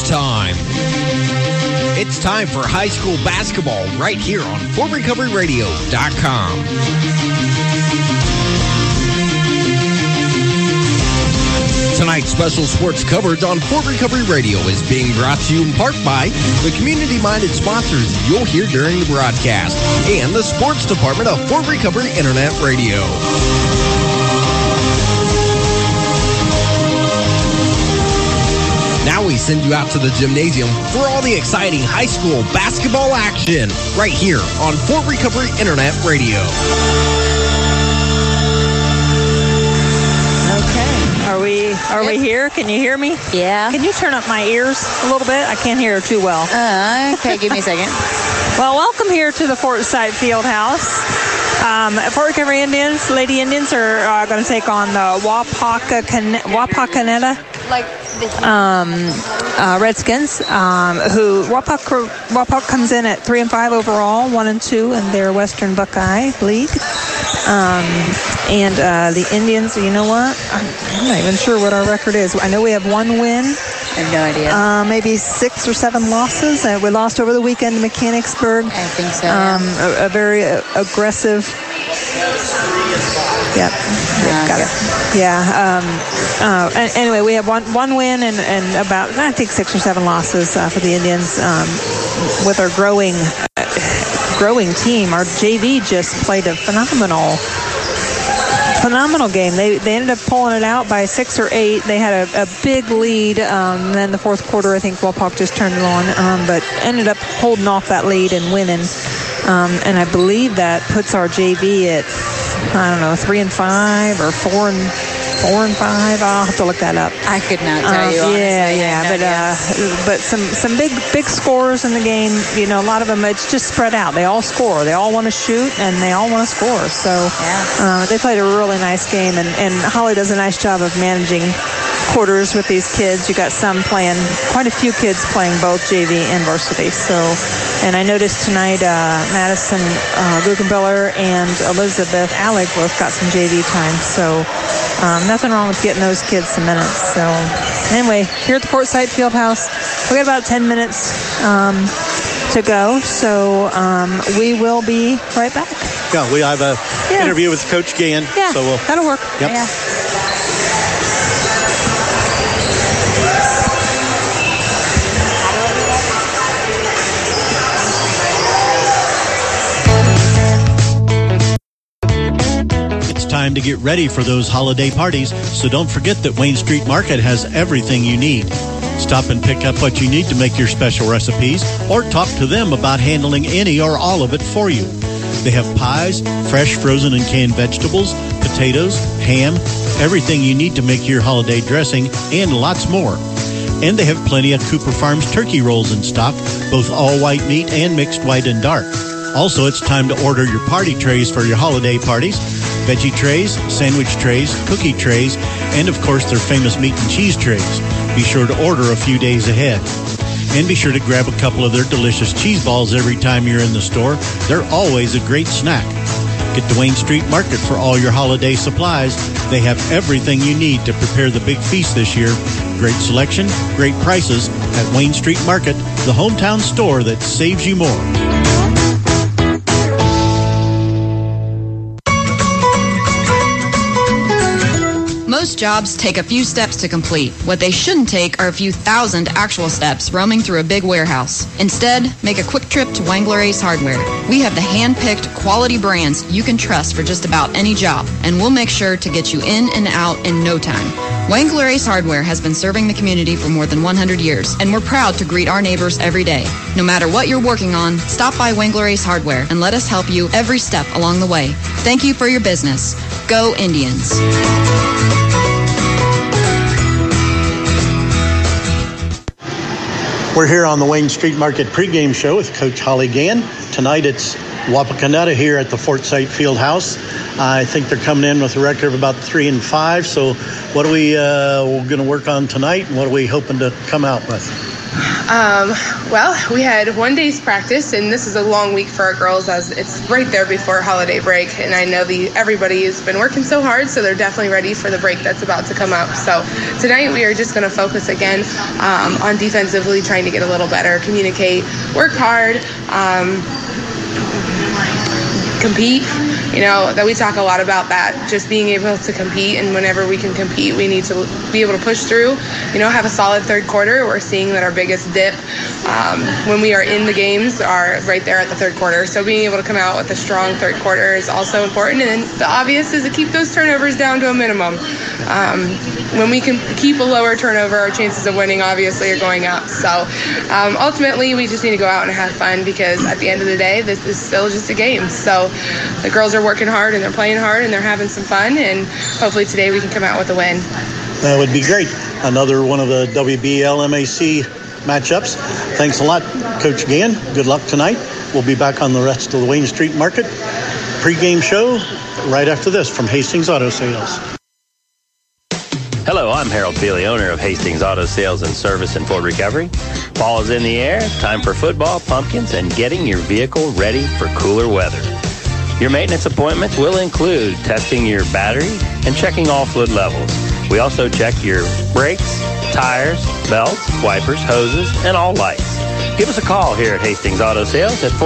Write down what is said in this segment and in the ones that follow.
time. It's time for high school basketball right here on FortRecoveryRadio.com. Tonight's special sports coverage on Fort Recovery Radio is being brought to you in part by the community-minded sponsors you'll hear during the broadcast and the sports department of Fort Recovery Internet Radio. Now we send you out to the gymnasium for all the exciting high school basketball action right here on Fort Recovery Internet Radio. Are we here? Can you hear me? Yeah. Can you turn up my ears a little bit? I can't hear too well. Okay, give me a second. Well, welcome here to the Fort Sight Fieldhouse. Fort Recovery Indians, Lady Indians are going to take on the Wapakoneta Redskins, who Wapak comes in at 3-5 overall, 1-2 in their Western Buckeye League. And the Indians, you know what? I'm not even sure what our record is. I know we have one win. I have no idea. Maybe 6 or 7 losses. We lost over the weekend to Mechanicsburg. I think so. A very aggressive. Yep. Got it. Yeah. Anyway, we have one win and about, I think, 6 or 7 losses for the Indians. With our growing team, our JV just played a phenomenal game. They ended up pulling it out by 6 or 8. They had a big lead. And then the fourth quarter, I think Wapak just turned it on, but ended up holding off that lead and winning. And I believe that puts our JV at, 3-5 or 4-5. I'll have to look that up. I could not tell you. Honestly. But some big scores in the game. You know, a lot of them, it's just spread out. They all score. They all want to shoot and they all want to score. So they played a really nice game, and Holly does a nice job of managing quarters with these kids. You got quite a few kids playing both JV and varsity. So, and I noticed tonight Madison Guggenbiller and Elizabeth Alec both got some JV time. So nothing wrong with getting those kids some minutes. So anyway, here at the Fort Sight Fieldhouse, we got about 10 minutes to go. So we will be right back. Yeah, we have an interview with Coach Gann. Yeah, so that'll work. Yep. Yeah. Time to get ready for those holiday parties, so don't forget that Wayne Street Market has everything you need. Stop and pick up what you need to make your special recipes, or talk to them about handling any or all of it for you. They have pies, fresh frozen and canned vegetables, potatoes, ham, everything you need to make your holiday dressing, and lots more. And they have plenty of Cooper Farms turkey rolls in stock, both all white meat and mixed white and dark. Also, it's time to order your party trays for your holiday parties. Veggie trays, sandwich trays, cookie trays, and of course their famous meat and cheese trays. Be sure to order a few days ahead. And be sure to grab a couple of their delicious cheese balls every time you're in the store. They're always a great snack. Get to Wayne Street Market for all your holiday supplies. They have everything you need to prepare the big feast this year. Great selection, great prices at Wayne Street Market, the hometown store that saves you more. Most jobs take a few steps to complete. What they shouldn't take are a few thousand actual steps roaming through a big warehouse. Instead, make a quick trip to Wangler Ace Hardware. We have the hand-picked quality brands you can trust for just about any job, and we'll make sure to get you in and out in no time. Wangler Ace Hardware has been serving the community for more than 100 years, and we're proud to greet our neighbors every day. No matter what you're working on, stop by Wangler Ace Hardware and let us help you every step along the way. Thank you for your business. Go Indians. We're here on the Wayne Street Market pregame show with Coach Holly Gann. Tonight it's Wapakoneta here at the Fort Sight Fieldhouse. I think they're coming in with a record of about 3-5. So what are we going to work on tonight, and what are we hoping to come out with? Well, we had one day's practice, and this is a long week for our girls as it's right there before holiday break. And I know everybody has been working so hard, so they're definitely ready for the break that's about to come up. So tonight we are just going to focus again on defensively, trying to get a little better, communicate, work hard, compete. That we talk a lot about that, just being able to compete, and whenever we can compete, we need to be able to push through, have a solid third quarter. We're seeing that our biggest dip when we are in the games are right there at the third quarter. So being able to come out with a strong third quarter is also important. And then the obvious is to keep those turnovers down to a minimum. When we can keep a lower turnover, our chances of winning obviously are going up. So ultimately, we just need to go out and have fun, because at the end of the day, this is still just a game. So the girls are working hard, and they're playing hard, and they're having some fun, and hopefully today we can come out with a win. That would be great. Another one of the WBL-MAC matchups. Thanks a lot, Coach Gann. Good luck tonight. We'll be back on the rest of the Wayne Street Market pregame show right after this from Hastings Auto Sales. Hello, I'm Harold Feely, owner of Hastings Auto Sales and Service in Fort Recovery. Fall is in the air, time for football, pumpkins, and getting your vehicle ready for cooler weather. Your maintenance appointments will include testing your battery and checking all fluid levels. We also check your brakes, tires, belts, wipers, hoses, and all lights. Give us a call here at Hastings Auto Sales at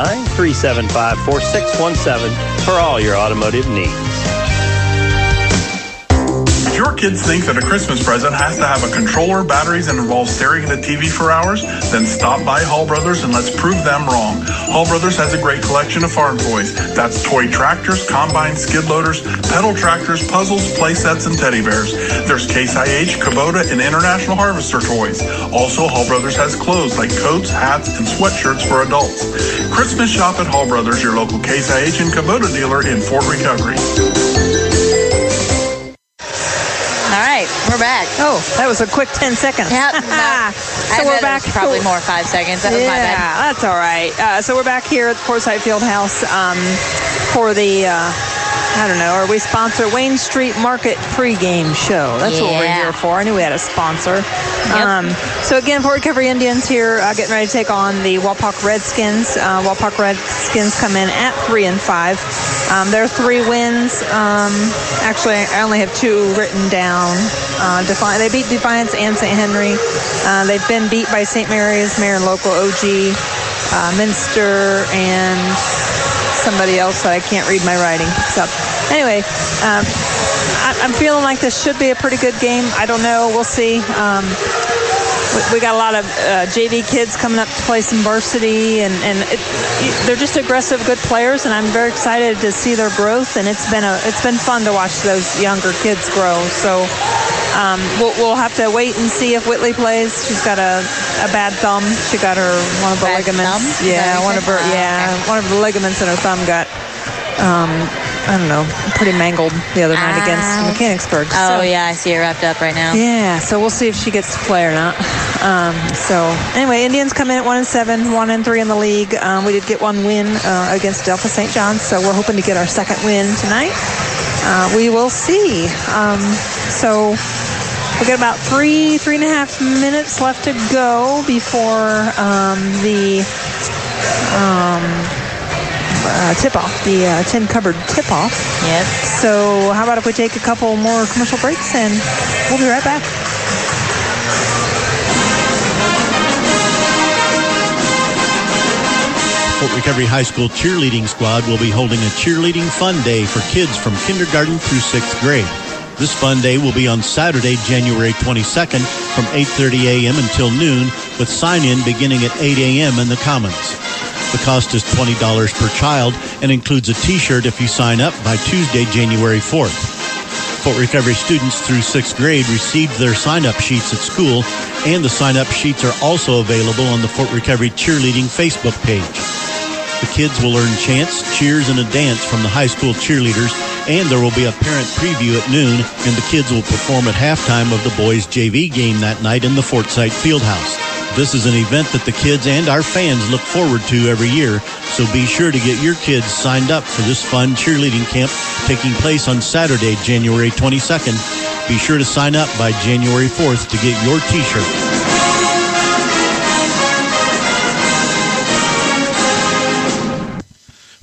419-375-4617 for all your automotive needs. Your kids think that a Christmas present has to have a controller, batteries, and involves staring at a TV for hours? Then stop by Hall Brothers and let's prove them wrong. Hall Brothers has a great collection of farm toys. That's toy tractors, combines, skid loaders, pedal tractors, puzzles, play sets, and teddy bears. There's Case IH, Kubota, and International Harvester toys. Also, Hall Brothers has clothes like coats, hats, and sweatshirts for adults. Christmas shop at Hall Brothers, your local Case IH and Kubota dealer in Fort Recovery. All right, we're back. Oh, that was a quick 10 seconds. Yep. So we're back. Probably more 5 seconds. That was my bad. Yeah, that's all right. So we're back here at the Portside Fieldhouse for the, are we sponsor Wayne Street Market pregame show? That's what we're here for. I knew we had a sponsor. Yep. So again, Fort Recovery Indians here getting ready to take on the Wapak Redskins. Wapak Redskins come in at 3-5. Their 3 wins. Actually, I only have 2 written down. They beat Defiance and St. Henry. They've been beat by St. Mary's, Marion Local, OG, Minster, and somebody else that I can't read my writing. So anyway, I'm feeling like this should be a pretty good game. I don't know. We'll see. We got a lot of JV kids coming up to play some varsity, and they're just aggressive, good players, and I'm very excited to see their growth. And it's been fun to watch those younger kids grow. So we'll have to wait and see if Whitley plays. She's got a bad thumb. She got one of the ligaments. Thumb? Yeah, one of the ligaments in her thumb got. I don't know, pretty mangled the other night against Mechanicsburg. Oh, yeah, I see her wrapped up right now. Yeah, so we'll see if she gets to play or not. So anyway, Indians come in at 1-7, 1-3 in the league. We did get 1 win against Delta St. John's, so we're hoping to get our 2nd win tonight. We will see. So we got about 3.5 minutes left to go before the tip-off, the tin cupboard tip-off. Yes. So how about if we take a couple more commercial breaks, and we'll be right back. Fort Recovery High School cheerleading squad will be holding a cheerleading fun day for kids from kindergarten through 6th grade. This fun day will be on Saturday, January 22nd from 8:30 a.m. until noon, with sign-in beginning at 8 a.m. in the Commons. The cost is $20 per child and includes a T-shirt if you sign up by Tuesday, January 4th. Fort Recovery students through 6th grade received their sign-up sheets at school, and the sign-up sheets are also available on the Fort Recovery Cheerleading Facebook page. The kids will earn chants, cheers, and a dance from the high school cheerleaders, and there will be a parent preview at noon, and the kids will perform at halftime of the boys' JV game that night in the Fortsite Fieldhouse. This is an event that the kids and our fans look forward to every year, so be sure to get your kids signed up for this fun cheerleading camp taking place on Saturday, January 22nd. Be sure to sign up by January 4th to get your T-shirt.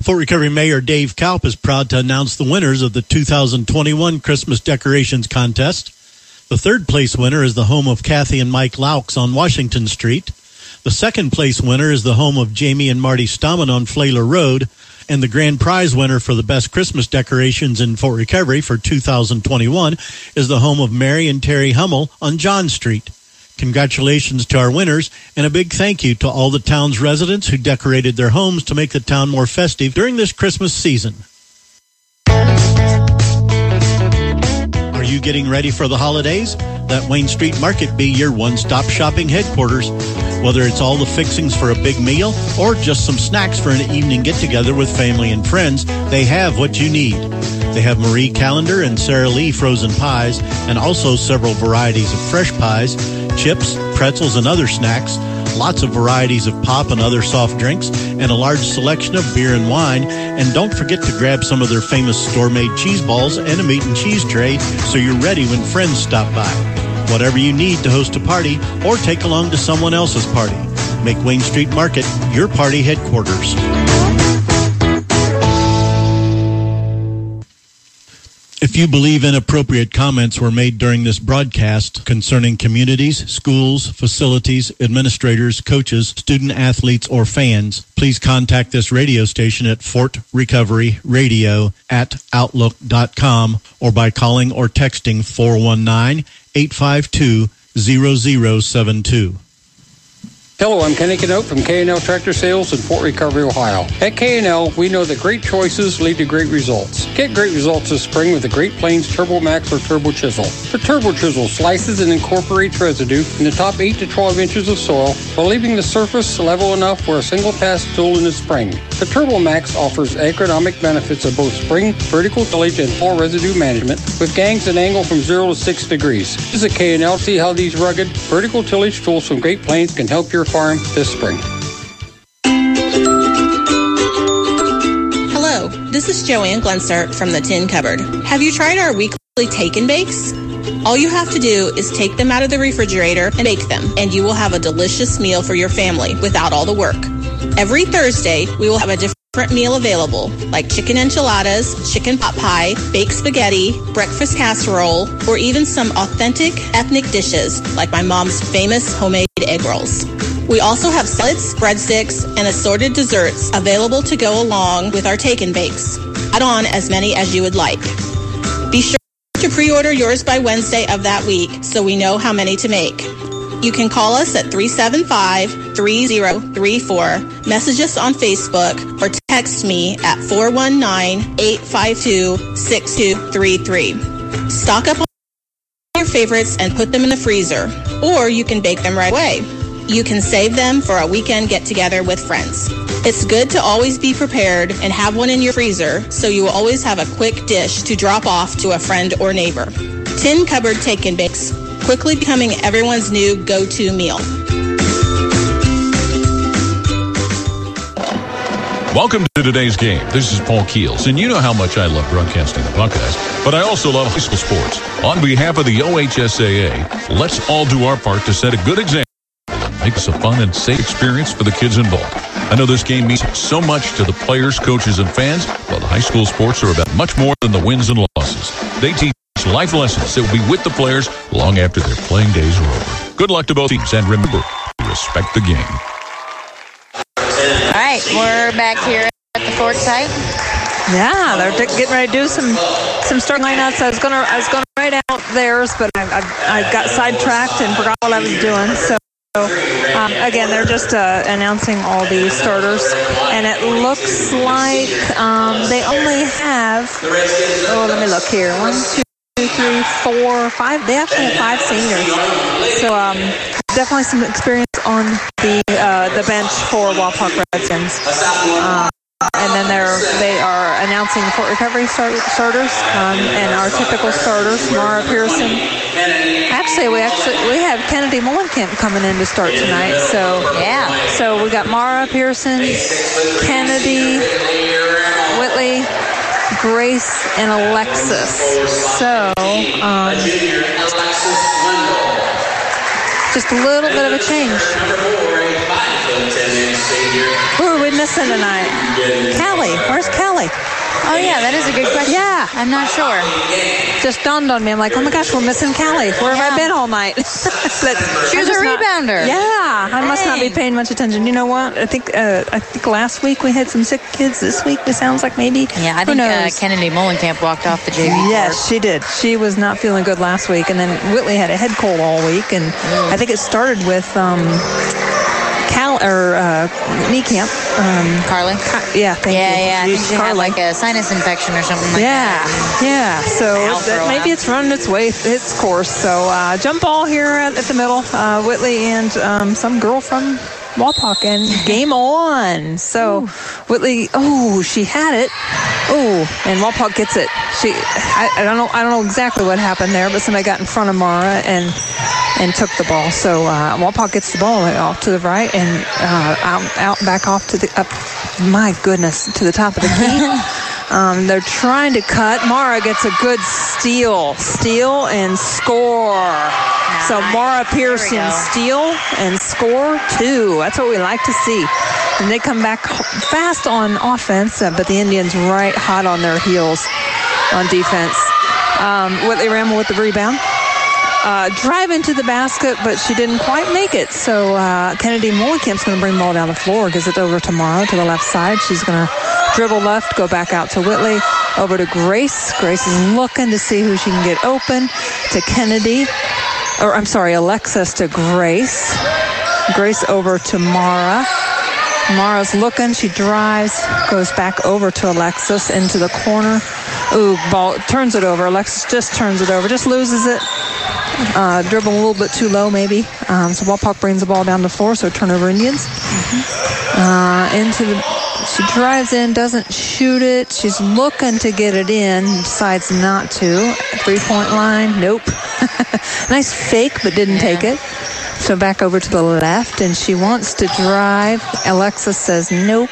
Fort Recovery Mayor Dave Kalp is proud to announce the winners of the 2021 Christmas Decorations Contest. The third place winner is the home of Kathy and Mike Laux on Washington Street. The second place winner is the home of Jamie and Marty Stammen on Flayler Road. And the grand prize winner for the best Christmas decorations in Fort Recovery for 2021 is the home of Mary and Terry Hummel on John Street. Congratulations to our winners, and a big thank you to all the town's residents who decorated their homes to make the town more festive during this Christmas season. Are you getting ready for the holidays? Let Wayne Street Market be your one-stop shopping headquarters. Whether it's all the fixings for a big meal or just some snacks for an evening get-together with family and friends, they have what you need. They have Marie Callender and Sara Lee frozen pies, and also several varieties of fresh pies, chips, pretzels, and other snacks, lots of varieties of pop and other soft drinks, and a large selection of beer and wine. And don't forget to grab some of their famous store-made cheese balls and a meat and cheese tray so you're ready when friends stop by. Whatever you need to host a party or take along to someone else's party, make Wayne Street Market your party headquarters. If you believe inappropriate comments were made during this broadcast concerning communities, schools, facilities, administrators, coaches, student athletes, or fans, please contact this radio station at fortrecoveryradio@outlook.com or by calling or texting 419-852-0072. Hello, I'm Kenny Canote from K&L Tractor Sales in Fort Recovery, Ohio. At K&L, we know that great choices lead to great results. Get great results this spring with the Great Plains Turbo Max or Turbo Chisel. The Turbo Chisel slices and incorporates residue in the top 8 to 12 inches of soil while leaving the surface level enough for a single pass tool in the spring. The Turbo Max offers agronomic benefits of both spring, vertical tillage, and fall residue management with gangs that angle from 0 to 6 degrees. Visit K&L to see how these rugged, vertical tillage tools from Great Plains can help your farm this spring. Hello, this is Joanne Glenser from the Tin Cupboard. Have you tried our weekly take and bakes? All you have to do is take them out of the refrigerator and bake them, and you will have a delicious meal for your family without all the work. Every Thursday, we will have a different meal available, like chicken enchiladas, chicken pot pie, baked spaghetti, breakfast casserole, or even some authentic ethnic dishes, like my mom's famous homemade egg rolls. We also have salads, breadsticks, and assorted desserts available to go along with our take and bakes. Add on as many as you would like. Be sure to pre-order yours by Wednesday of that week so we know how many to make. You can call us at 375-3034, message us on Facebook, or text me at 419-852-6233. Stock up on your favorites and put them in the freezer, or you can bake them right away. You can save them for a weekend get-together with friends. It's good to always be prepared and have one in your freezer so you will always have a quick dish to drop off to a friend or neighbor. Tin Cupboard Take and Bakes, quickly becoming everyone's new go-to meal. Welcome to today's game. This is Paul Keels, and you know how much I love broadcasting the Buckeyes, but I also love high school sports. On behalf of the OHSAA, let's all do our part to set a good example and make this a fun and safe experience for the kids involved. I know this game means so much to the players, coaches, and fans, but high school sports are about much more than the wins and losses. They teach life lessons that will be with the players long after their playing days are over. Good luck to both teams, and remember, respect the game. All right, we're back here at the Fort site. Yeah, they're getting ready to do some start lineouts. I was gonna write out theirs, but I got sidetracked and forgot what I was doing. So again, they're just announcing all the starters, and it looks like they only have. Oh, let me look here. 1, 2, 3, 4, 5. They actually have 5 seniors. So definitely some experience on the bench for Wapak Redskins. And then they are announcing the Fort Recovery starters and our typical starters, Mara Pearson. Actually, we have Kennedy Mullenkamp coming in to start tonight. So yeah. So we got Mara Pearson, Kennedy, Whitley, Grace, and Alexis. So just a little bit of a change. Who are we missing tonight? Kelly. Where's Kelly? Oh, yeah, that is a good question. Yeah. I'm not sure. Just dawned on me. I'm like, oh, my gosh, we're missing Kelly. Where have I been all night? She was a rebounder. I must not be paying much attention. You know what? I think last week we had some sick kids. This week it sounds like maybe. Yeah, I think Kennedy Mullenkamp walked off the JV court. Yes, she did. She was not feeling good last week. And then Whitley had a head cold all week. And I think it started with knee camp. Carly? Yeah, thank you. I think she had like a sinus infection or something like that. Yeah. So maybe it's running its course. So jump ball here at the middle. Whitley and some girl from Wapak, and game on. So Whitley, she had it. And Wapak gets it. I don't know exactly what happened there, but somebody got in front of Mara and took the ball. So Wapak gets the ball off to the right and back off to the up. My goodness, to the top of the key. They're trying to cut. Mara gets a good steal and score. Nice. So Mara Pearson steal and score 2. That's what we like to see. And they come back fast on offense, but the Indians right hot on their heels on defense. Whitley Ramel with the rebound. Drive into the basket, but she didn't quite make it. So Kennedy Mullenkamp's going to bring the ball down the floor, gives it over to Mara to the left side. She's going to dribble left, go back out to Whitley, over to Grace. Grace is looking to see who she can get open. To Kennedy, Alexis to Grace. Grace over to Mara. Mara's looking. She drives, goes back over to Alexis into the corner. Ball turns it over. Alexis just turns it over, just loses it. Dribble a little bit too low, maybe. So Wapak brings the ball down the floor, so turnover Indians. She drives in, doesn't shoot it. She's looking to get it in, decides not to. 3-point line, nope. Nice fake, but didn't take it. So back over to the left, and she wants to drive. Alexis says nope.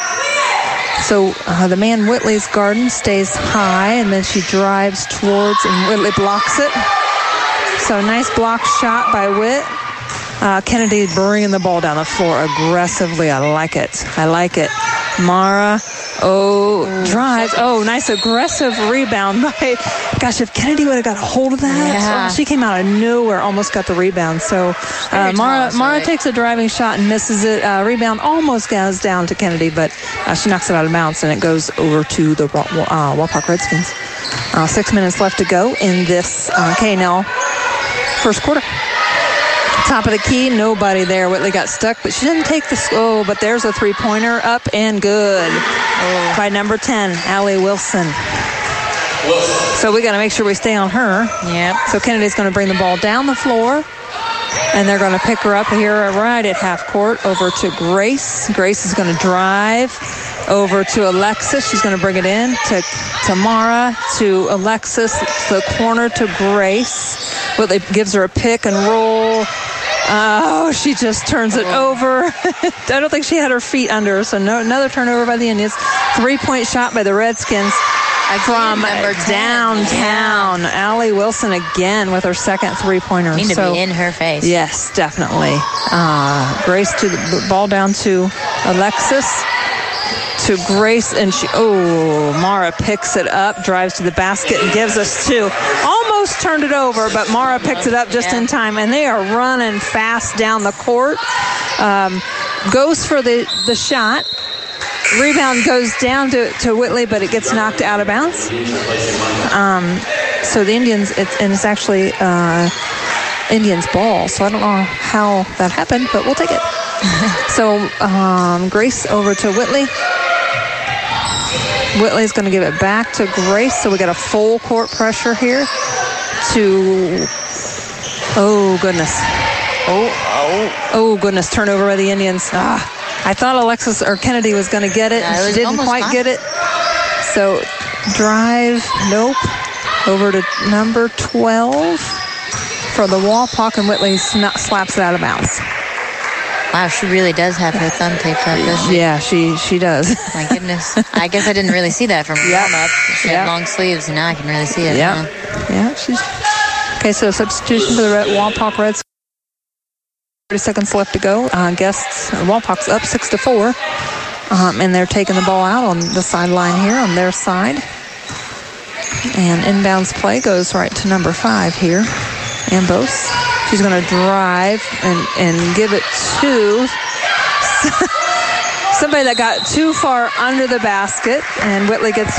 So the man Whitley's garden stays high, and then she drives towards, and Whitley blocks it. So nice block shot by Whit. Kennedy bringing the ball down the floor aggressively. I like it. Mara, drives. Nice aggressive rebound by, gosh, if Kennedy would have got a hold of that. She came out of nowhere, almost got the rebound. So Mara takes a driving shot and misses it. Rebound almost goes down to Kennedy, but she knocks it out of bounds, and it goes over to the Wapak Redskins. 6 minutes left to go in this K&L first quarter. Top of the key, nobody there. Whitley got stuck, but she didn't take the... but there's a three-pointer up and good by number 10, Allie Wilson. So we got to make sure we stay on her. Yep. So Kennedy's going to bring the ball down the floor, and they're going to pick her up here right at half court over to Grace. Grace is going to drive over to Alexis. She's going to bring it in to Mara, to Alexis, to the corner to Grace. Whitley gives her a pick and roll. She just turns it over. I don't think she had her feet under her, so another turnover by the Indians. 3-point shot by the Redskins from downtown. Allie Wilson again with her second three-pointer. Need to be in her face. Yes, definitely. Grace to the ball down to Alexis. To Grace, and Mara picks it up, drives to the basket, and gives us 2. Almost turned it over, but Mara picks it up just in time, and they are running fast down the court. Goes for the shot. Rebound goes down to Whitley, but it gets knocked out of bounds. So the Indians, it's actually Indians' ball, so I don't know how that happened, but we'll take it. So Grace over to Whitley. Whitley's going to give it back to Grace, so we got a full court pressure here goodness. Goodness, turnover by the Indians. I thought Alexis or Kennedy was going to get it, and she didn't quite get it. So drive, nope. Over to number 12 for the Wapak, and Whitley slaps it out of bounds. Wow, she really does have her thumb taped up, doesn't she? Yeah, she does. My goodness. I guess I didn't really see that from warm-up. She had long sleeves, and now I can really see it. Yeah. Yeah, she's... Okay, so substitution for the Wapak Redskins. 30 seconds left to go. Guests, Walpock's up 6-4. And they're taking the ball out on the sideline here on their side. And inbounds play goes right to number 5 here, Ambos. She's going to drive and give it to somebody that got too far under the basket, and Whitley gets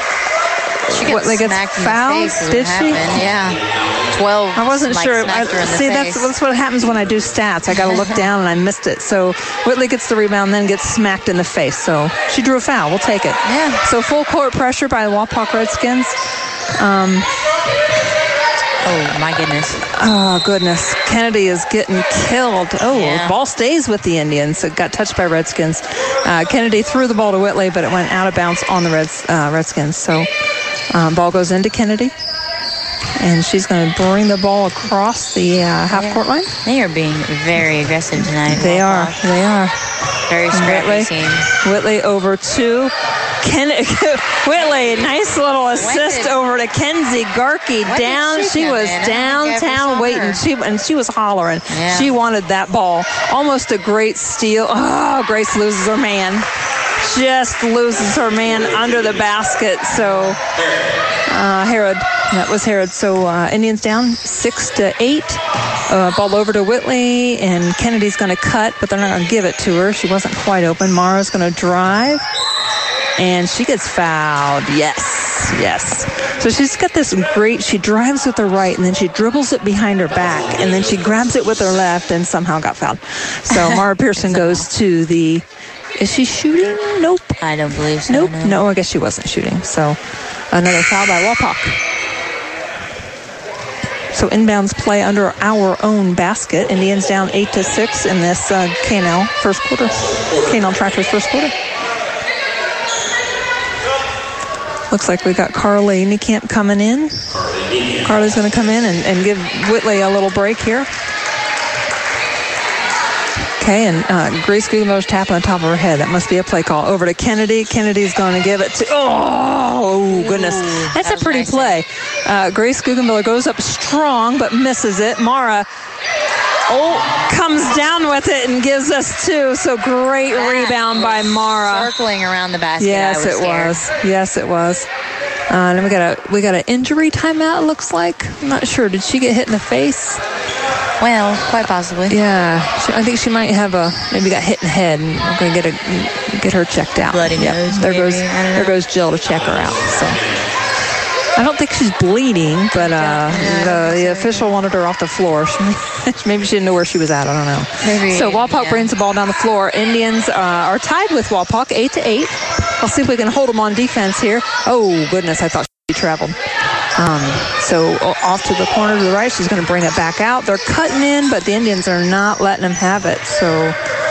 fouled. Did she? Yeah. 12. I wasn't sure. See, that's what happens when I do stats. I got to look down, and I missed it. So Whitley gets the rebound, then gets smacked in the face. So she drew a foul. We'll take it. Yeah. So full court pressure by the Wapak Redskins. Oh, my goodness. Oh, goodness. Kennedy is getting killed. Oh, Ball stays with the Indians. It got touched by Redskins. Kennedy threw the ball to Whitley, but it went out of bounds on the Redskins. So ball goes into Kennedy. And she's going to bring the ball across the half-court line. They are being very aggressive tonight. They are. Very scrappy teams. Whitley over to Whitley, nice little assist over to Kenzie Garkey. She was downtown waiting. She was hollering. Yeah. She wanted that ball. Almost a great steal. Oh, Grace loses her man. Just loses her man under the basket. So Herod. That was Herod. So Indians down 6-8. Ball over to Whitley, and Kennedy's going to cut, but they're not going to give it to her. She wasn't quite open. Mara's going to drive, and she gets fouled. Yes. So she's got this great, she drives with her right, and then she dribbles it behind her back, and then she grabs it with her left, and somehow got fouled. So Mara Pearson goes to the, is she shooting? Nope. I don't believe so. Nope. No, I guess she wasn't shooting. So another foul by Wapak. So inbounds play under our own basket. Indians down 8-6 in this K&L first quarter. K&L Tractors first quarter. Looks like we got Carly Niekamp coming in. Carly's going to come in and give Whitley a little break here. Okay, and Grace Guggenmiller's tapping on top of her head. That must be a play call. Over to Kennedy. Kennedy's going to give it to... Oh, goodness. That's a pretty play. Grace Guggenmiller goes up strong, but misses it. Mara comes down with it and gives us 2. So great rebound by Mara. Circling around the basket. Yes, it was. And then we got an injury timeout, it looks like. I'm not sure. Did she get hit in the face? Well, quite possibly. Yeah, I think she might have maybe got hit in the head, and we're going to get her checked out. Bloody nose. There goes Jill to check her out. So I don't think she's bleeding, but the official wanted her off the floor. Maybe she didn't know where she was at. I don't know. Maybe, so Wapak brings the ball down the floor. Indians are tied with Wapak 8-8. I'll see if we can hold them on defense here. Oh, goodness, I thought she traveled. So off to the corner to the right. She's going to bring it back out. They're cutting in, but the Indians are not letting them have it. So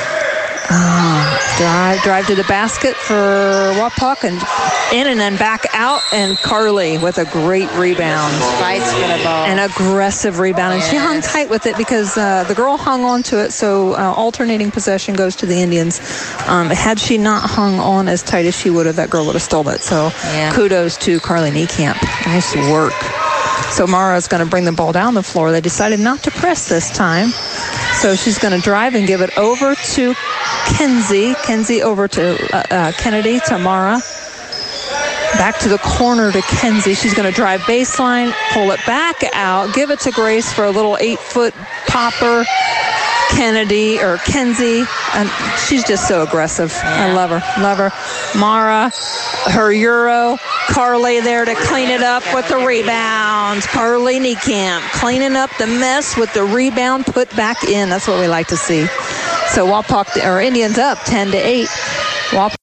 drive to the basket for Wapak, and in and then back out. And Carly with a great rebound. Fights for the ball. An aggressive rebound. And she hung tight with it because the girl hung on to it. So alternating possession goes to the Indians. Had she not hung on as tight as she would have, that girl would have stolen it. So kudos to Carly Niekamp. Nice work. So Mara's going to bring the ball down the floor. They decided not to press this time. So she's going to drive and give it over to Kenzie. Kenzie over to Kennedy, to Mara. Back to the corner to Kenzie. She's going to drive baseline, pull it back out, give it to Grace for a little 8-foot popper. Kenzie, and she's just so aggressive. I love her. Mara, her Euro. Carly there to clean it up with the rebound. Carly Niekamp cleaning up the mess with the rebound, put back in. That's what we like to see. So Indians up 10-8. Wapak.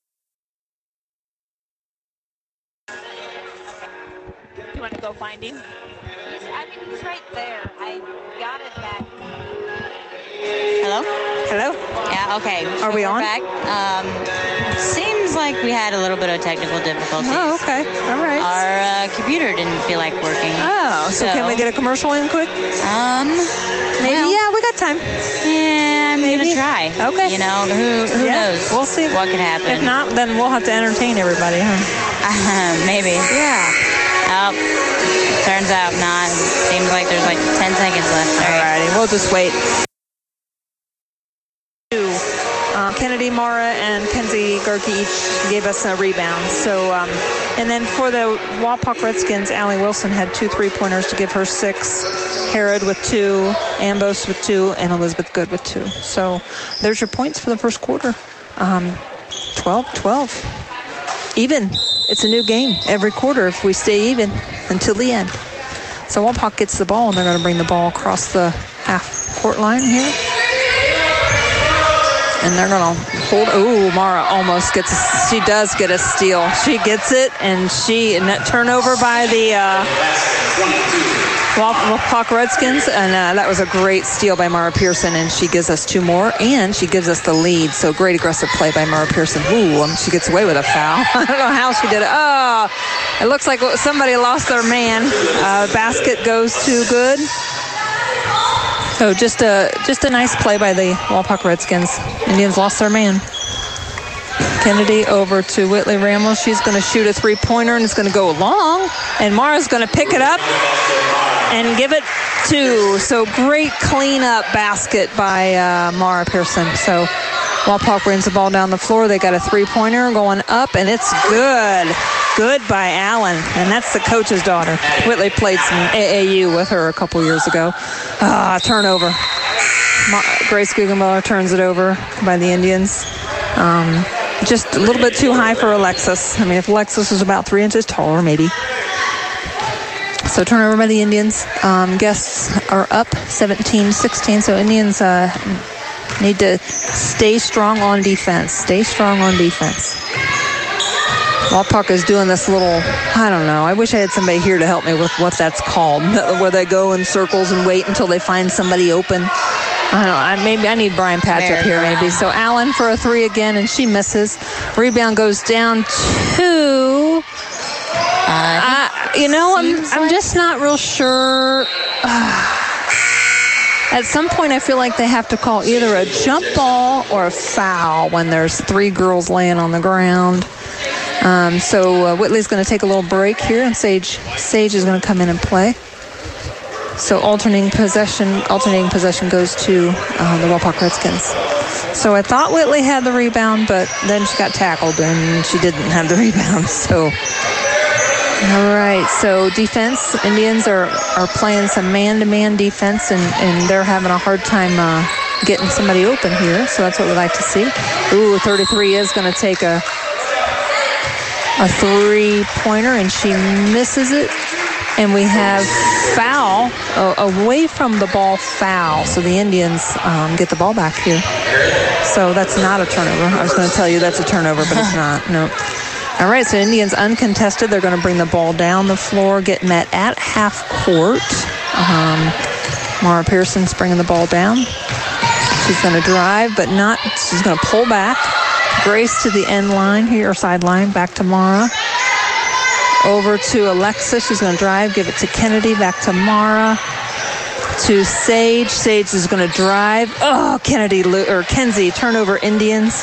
You want to go find him? I think he's right there. I got it back. Hello? Yeah, okay. Are we on? Back. Seems like we had a little bit of technical difficulties. Oh, okay. All right. Our computer didn't feel like working. Oh, so can we get a commercial in quick? Maybe. We got time. Yeah, I'm going to try. Okay. You know, who knows? We'll see what could happen. If not, then we'll have to entertain everybody, huh? Maybe. Yeah. Oh, turns out not. Seems like there's like 10 seconds left. All righty. We'll just wait. Kennedy, Mara, and Kenzie Gerke each gave us a rebound. So, and then for the Wapak Redskins, Allie Wilson had 2 3-pointers to give her 6. Herod with 2, Ambos with 2, and Elizabeth Good with 2. So there's your points for the first quarter. 12-12. Even. It's a new game every quarter if we stay even until the end. So Wapak gets the ball, and they're going to bring the ball across the half-court line here. And they're going to hold. Ooh, Mara almost gets she does get a steal. She gets it, and turnover by the Wapak Redskins. And that was a great steal by Mara Pearson, and she gives us 2 more, and she gives us the lead. So great aggressive play by Mara Pearson. Ooh, she gets away with a foul. I don't know how she did it. Oh, it looks like somebody lost their man. Basket goes to Good. So just a nice play by the Wapak Redskins. Indians lost their man. Kennedy over to Whitley Ramos. She's going to shoot a 3-pointer, and it's going to go long. And Mara's going to pick it up and give it 2. So great clean-up basket by Mara Pearson. So Wapak brings the ball down the floor. They got a 3-pointer going up, and it's good. Good by Allen, and that's the coach's daughter. Whitley played some AAU with her a couple years ago. Turnover. Grace Guggenmiller turns it over by the Indians. Just a little bit too high for Alexis. I mean, if Alexis was about 3 inches taller, maybe. So turnover by the Indians. Guests are up 17-16, so Indians need to stay strong on defense. Stay strong on defense. Wapak is doing this little, I don't know. I wish I had somebody here to help me with what that's called, where they go in circles and wait until they find somebody open. I don't know. Maybe I need Brian Patch up here, maybe. So Allen for a 3 again, and she misses. Rebound goes down to. I'm just not real sure. At some point, I feel like they have to call either a jump ball or a foul when there's 3 girls laying on the ground. So Whitley's going to take a little break here, and Sage is going to come in and play. So alternating possession goes to the Wapak Redskins. So I thought Whitley had the rebound, but then she got tackled and she didn't have the rebound. So, all right. So defense, Indians are playing some man-to-man defense, and they're having a hard time getting somebody open here. So that's what we'd like to see. Ooh, 33 is going to take a 3-pointer, and she misses it. And we have foul, away from the ball foul. So the Indians get the ball back here. So that's not a turnover. I was going to tell you that's a turnover, but it's not. No. All right, so Indians uncontested. They're going to bring the ball down the floor, get met at half court. Mara Pearson's bringing the ball down. She's going to drive, but not. She's going to pull back. Grace to the end line here, or sideline, back to Mara. Over to Alexa. She's going to drive, give it to Kennedy, back to Mara. To Sage. Sage is going to drive. Oh, Kenzie, turnover Indians.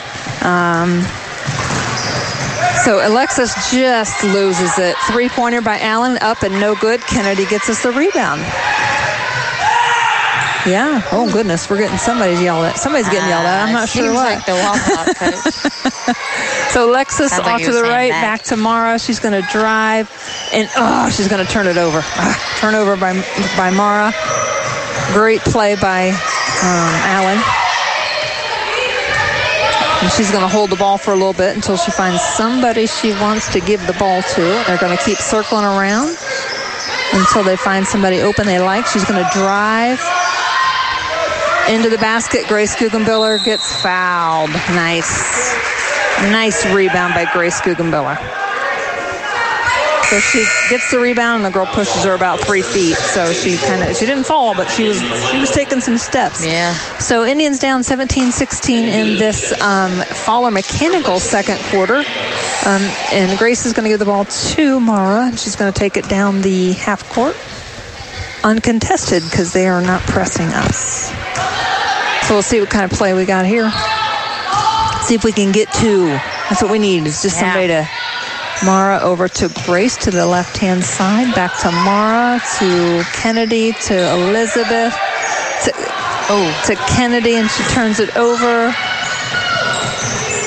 So Alexis just loses it. 3-pointer by Allen, up and no good. Kennedy gets us the rebound. Yeah. Oh, goodness. We're getting somebody's yelled at. Somebody's getting yelled at. I'm not sure what. Like the Wapak coach. So Alexis off to the right, back to Mara. She's going to drive, and she's going to turn it over. Turnover by Mara. Great play by Allen. And she's going to hold the ball for a little bit until she finds somebody she wants to give the ball to. They're going to keep circling around until they find somebody open they like. She's going to drive into the basket. Grace Guggenbiller gets fouled. Nice rebound by Grace Guggenbiller. So she gets the rebound, and the girl pushes her about 3 feet. So she didn't fall, but she was taking some steps. Yeah. So Indians down 17-16 in this Fowler Mechanical second quarter. And Grace is going to give the ball to Mara, and she's going to take it down the half court. Uncontested, because they are not pressing us. So we'll see what kind of play we got here. See if we can get 2. That's what we need, is just somebody to... Mara over to Grace to the left-hand side. Back to Mara, to Kennedy, to Elizabeth, to Kennedy, and she turns it over.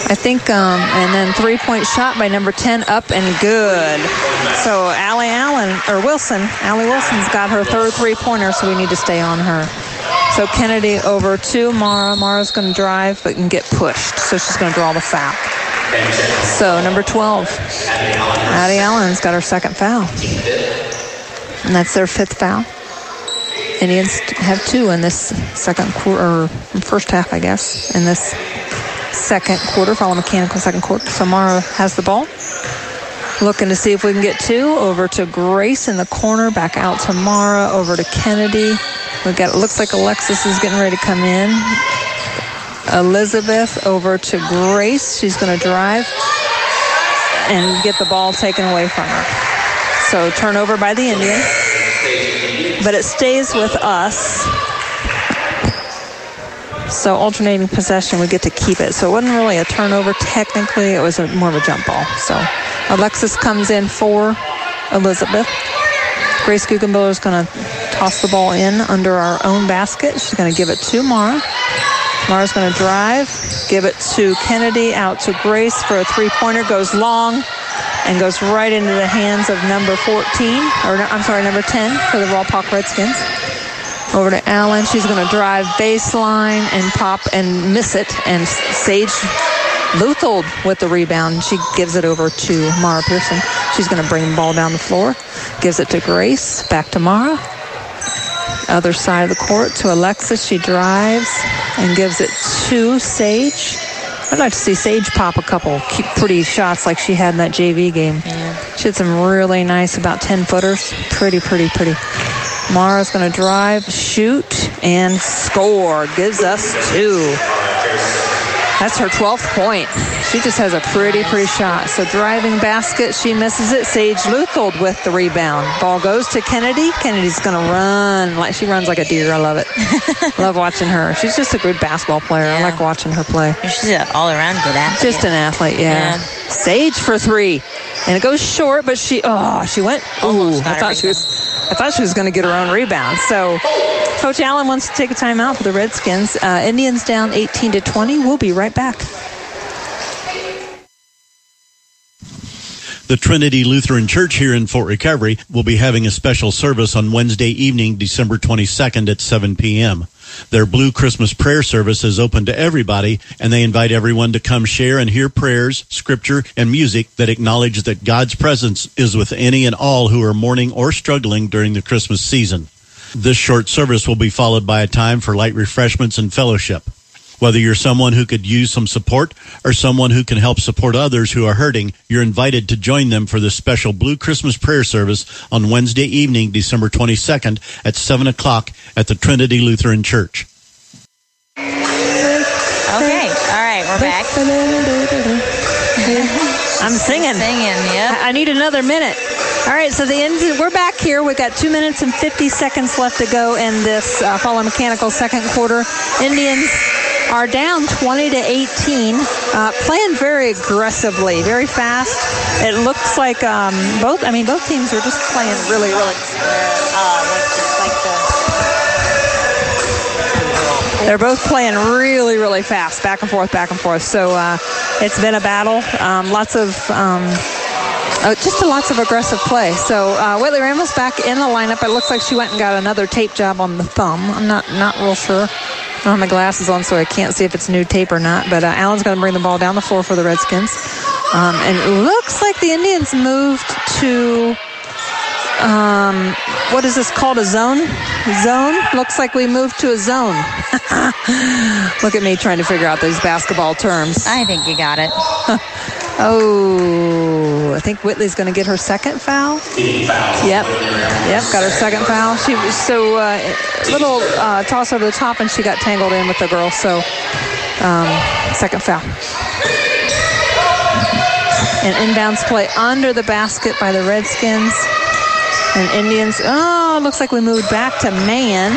I think, and then 3-point shot by number 10, up and good. So Allie Wilson's got her third 3-pointer, so we need to stay on her. So Kennedy over to Mara. Mara's going to drive but can get pushed, so she's going to draw the foul. So number 12, Addie Allen's got her second foul. And that's their fifth foul. Indians have 2 in this second quarter, or first half, I guess, in this second quarter, Follow Mechanical second quarter. So Mara has the ball. Looking to see if we can get 2. Over to Grace in the corner, back out to Mara, over to Kennedy. It looks like Alexis is getting ready to come in. Elizabeth over to Grace. She's going to drive and get the ball taken away from her. So turnover by the Indians. But it stays with us. So alternating possession, we get to keep it. So it wasn't really a turnover technically. It was more of a jump ball. So Alexis comes in for Elizabeth. Grace Guggenbiller is going to toss the ball in under our own basket. She's going to give it to Mara. Mara's going to drive, give it to Kennedy, out to Grace for a 3-pointer. Goes long and goes right into the hands of number 14, number 10 for the Walpock Redskins. Over to Allen. She's going to drive baseline and pop and miss it. And Sage Luthold with the rebound. She gives it over to Mara Pearson. She's going to bring the ball down the floor. Gives it to Grace. Back to Mara. Other side of the court to Alexis. She drives and gives it to Sage. I'd like to see Sage pop a couple pretty shots like she had in that JV game. Yeah. She had some really nice, about 10-footers. Pretty. Mara's going to drive, shoot, and score. Gives us 2. That's her 12th point. She just has a pretty shot. So driving basket, she misses it. Sage Luthold with the rebound. Ball goes to Kennedy. Kennedy's going to run. She runs like a deer. I love it. Love watching her. She's just a good basketball player. Yeah. I like watching her play. She's an all-around good athlete. Just an athlete, yeah. Sage for 3. And it goes short, but she went. Almost I thought she was going to get her own rebound. So Coach Allen wants to take a timeout for the Redskins. Indians down 18-20. We'll be right back. The Trinity Lutheran Church here in Fort Recovery will be having a special service on Wednesday evening, December 22nd at 7 p.m. Their Blue Christmas prayer service is open to everybody, and they invite everyone to come share and hear prayers, scripture, and music that acknowledge that God's presence is with any and all who are mourning or struggling during the Christmas season. This short service will be followed by a time for light refreshments and fellowship. Whether you're someone who could use some support or someone who can help support others who are hurting, you're invited to join them for this special Blue Christmas prayer service on Wednesday evening, December 22nd at 7 o'clock at the Trinity Lutheran Church. Okay. All right. We're back. I'm singing. Yeah. I need another minute. All right, so we're back here. We've got 2 minutes and 50 seconds left to go in this Follow Mechanical second quarter. Indians are down 20-18, playing very aggressively, very fast. It looks like both teams are just playing really they're both playing really fast, back and forth. So it's been a battle. Lots of aggressive play. So Whitley Ramos back in the lineup. It looks like she went and got another tape job on the thumb. I'm not real sure. I don't have my glasses on, so I can't see if it's new tape or not. But Allen's going to bring the ball down the floor for the Redskins. And it looks like the Indians moved to, what is this called, a zone? Looks like we moved to a zone. Look at me trying to figure out these basketball terms. I think you got it. I think Whitley's going to get her second foul. Yep, got her second foul. She was so little toss over the top, and she got tangled in with the girl. So second foul. And inbounds play under the basket by the Redskins. And Indians, looks like we moved back to man.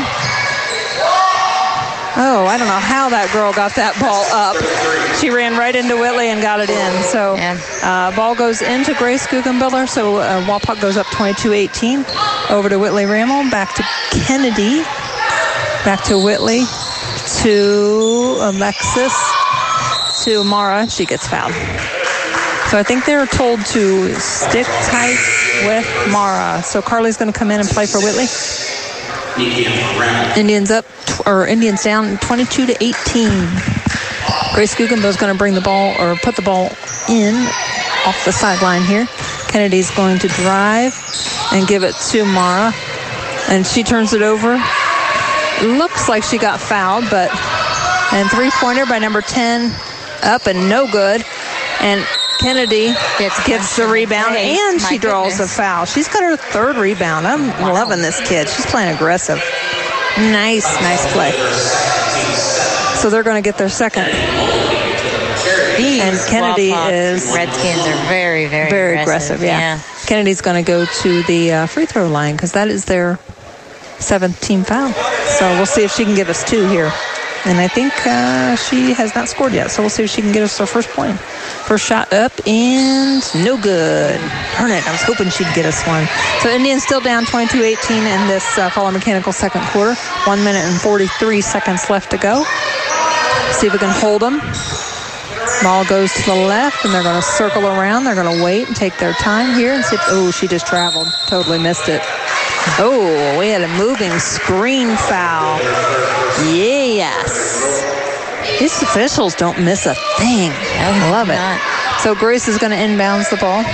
I don't know how that girl got that ball up. She ran right into Whitley and got it in. So ball goes into Grace Guggenbiller. So Walpock goes up 22-18. Over to Whitley Rammel. Back to Kennedy. Back to Whitley. To Alexis. to Mara. She gets fouled. So I think they're told to stick tight with Mara. So Carly's going to come in and play for Whitley. Indians down 22-18. Grace Guggenbo's going to bring the ball or put the ball in off the sideline here. Kennedy's going to drive and give it to Mara. And she turns it over. Looks like she got fouled, but and three-pointer by number 10 up and no good. And Kennedy gets the rebound, and she draws a foul. She's got her third rebound. I'm loving this kid. She's playing aggressive. Nice play. So they're going to get their second. And Kennedy is... Redskins are very, very aggressive, yeah. Kennedy's going to go to the free throw line because that is their 7th team foul. So we'll see if she can give us 2 here. And I think she has not scored yet, so we'll see if she can get us her first point. First shot up and no good. Darn it, I was hoping she'd get us one. So Indians still down 22-18 in this Fowler Mechanical second quarter. 1 minute and 43 seconds left to go. See if we can hold them. Ball goes to the left, and they're going to circle around. They're going to wait and take their time here and see if, she just traveled. Totally missed it. Oh, we had a moving screen foul. Yes. These officials don't miss a thing. I love it. So Grace is going to inbounds the ball.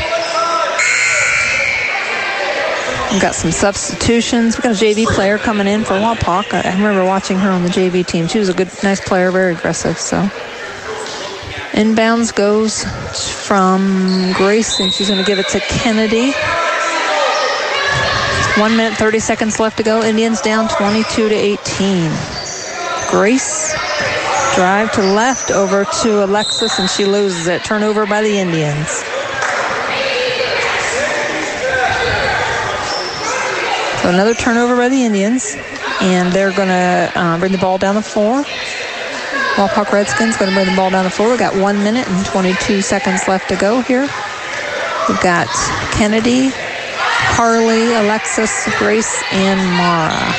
We've got some substitutions. We've got a JV player coming in for Wapak. I remember watching her on the JV team. She was a nice player, very aggressive. So inbounds goes from Grace, and she's going to give it to Kennedy. 1 minute, 30 seconds left to go. Indians down 22-18. Grace, drive to left over to Alexis, and she loses it. Turnover by the Indians. So another turnover by the Indians, and they're going to bring the ball down the floor. Wapak Redskins going to bring the ball down the floor. We've got 1 minute and 22 seconds left to go here. We've got Kennedy, Carly, Alexis, Grace, and Mara.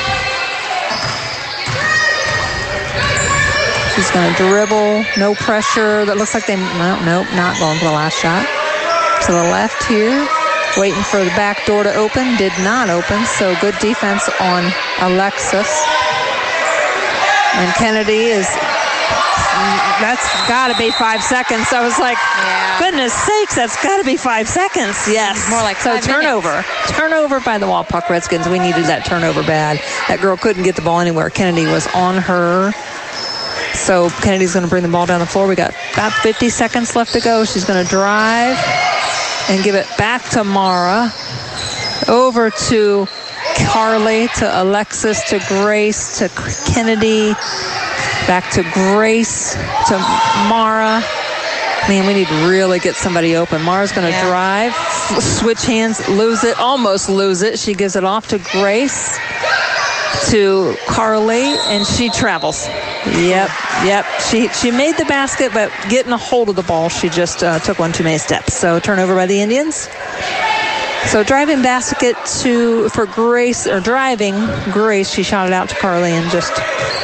She's going to dribble, no pressure. That looks like nope, not going for the last shot. To the left here, waiting for the back door to open. Did not open, so good defense on Alexis. And Kennedy that's got to be 5 seconds. I was like, goodness sakes, that's got to be 5 seconds. Yes. More like 5 turnover. minutes. Turnover by the Wapak Redskins. We needed that turnover bad. That girl couldn't get the ball anywhere. Kennedy was on her. So Kennedy's going to bring the ball down the floor. We got about 50 seconds left to go. She's going to drive and give it back to Mara. Over to Carly, to Alexis, to Grace, to Kennedy. Back to Grace, to Mara. Man, we need to really get somebody open. Mara's going to drive, switch hands, almost lose it. She gives it off to Grace, to Carly, and she travels. Yep. She made the basket, but getting a hold of the ball, she just took one too many steps. So turnover by the Indians. So driving basket for Grace, or driving Grace, she shot it out to Carly and just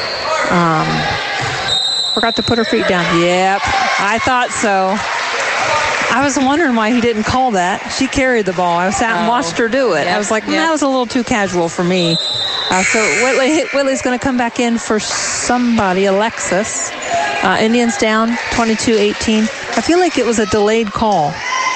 forgot to put her feet down. Yep, I thought so. I was wondering why he didn't call that. She carried the ball. I sat and watched her do it. I was like, that was a little too casual for me. So Whitley's going to come back in for somebody, Alexis. Indians down 22-18. I feel like it was a delayed call.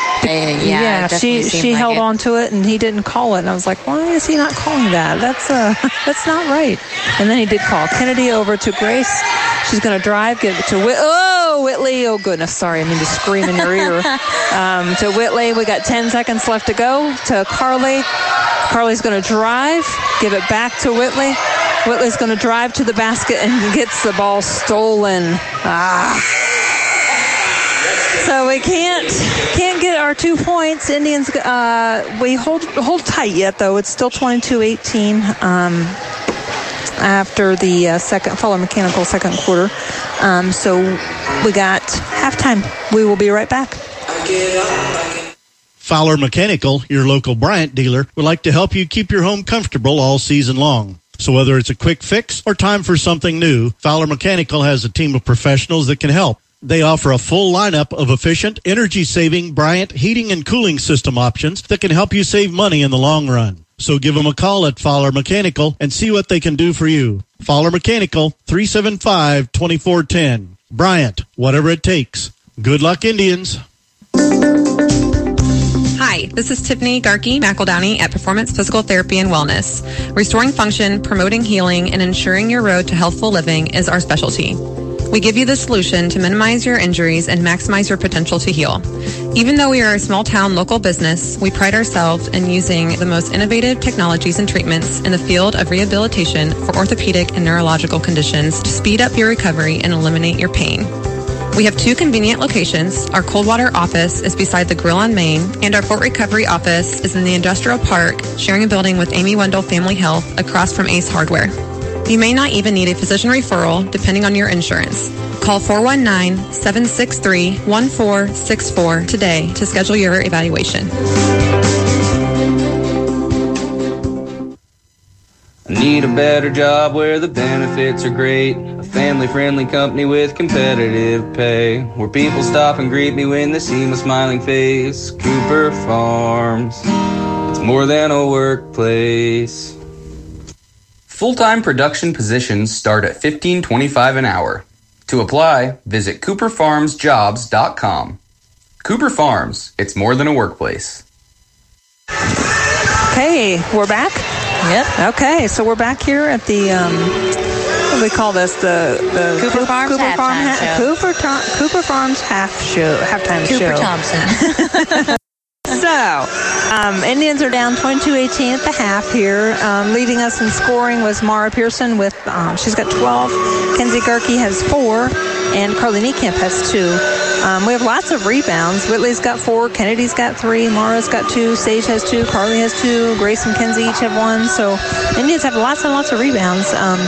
She held on to it, and he didn't call it. And I was like, why is he not calling that? That's not right. And then he did call. Kennedy over to Grace. She's going to drive, give it to Whitley. Oh, goodness. Sorry. I mean to scream in your ear. To Whitley. We got 10 seconds left to go. To Carly. Carly's going to drive, give it back to Whitley. Whitley's going to drive to the basket and gets the ball stolen. So we can't get our 2 points. Indians, we hold tight yet, though. It's still 22-18 after the second Fowler Mechanical second quarter. So we got halftime. We will be right back. Fowler Mechanical, your local Bryant dealer, would like to help you keep your home comfortable all season long. So whether it's a quick fix or time for something new, Fowler Mechanical has a team of professionals that can help. They offer a full lineup of efficient, energy-saving Bryant heating and cooling system options that can help you save money in the long run. So give them a call at Fowler Mechanical and see what they can do for you. Fowler Mechanical, 375-2410. Bryant, whatever it takes. Good luck, Indians. Hi, this is Tiffany Garkey McEldowney at Performance Physical Therapy and Wellness. Restoring function, promoting healing, and ensuring your road to healthful living is our specialty. We give you the solution to minimize your injuries and maximize your potential to heal. Even though we are a small-town local business, we pride ourselves in using the most innovative technologies and treatments in the field of rehabilitation for orthopedic and neurological conditions to speed up your recovery and eliminate your pain. We have 2 convenient locations. Our Coldwater office is beside the Grill on Main, and our Fort Recovery office is in the Industrial Park, sharing a building with Amy Wendell Family Health across from Ace Hardware. You may not even need a physician referral, depending on your insurance. Call 419-763-1464 today to schedule your evaluation. I need a better job where the benefits are great. A family-friendly company with competitive pay. Where people stop and greet me when they see my smiling face. Cooper Farms. It's more than a workplace. Full-time production positions start at $15.25 an hour. To apply, visit CooperFarmsJobs.com. Cooper Farms. It's more than a workplace. Okay, we're back. Yep. Okay, so we're back here at the what do we call this? The Cooper Farms halftime show. Cooper Farms halftime show. Cooper Thompson. So, Indians are down 22-18 at the half here. Leading us in scoring was Mara Pearson with she's got 12. Kenzie Gerke has 4, and Carly Niekamp has 2. We have lots of rebounds. Whitley's got 4, Kennedy's got 3, Mara's got 2, Sage has 2, Carly has 2, Grace and Kenzie each have 1. So Indians have lots and lots of rebounds.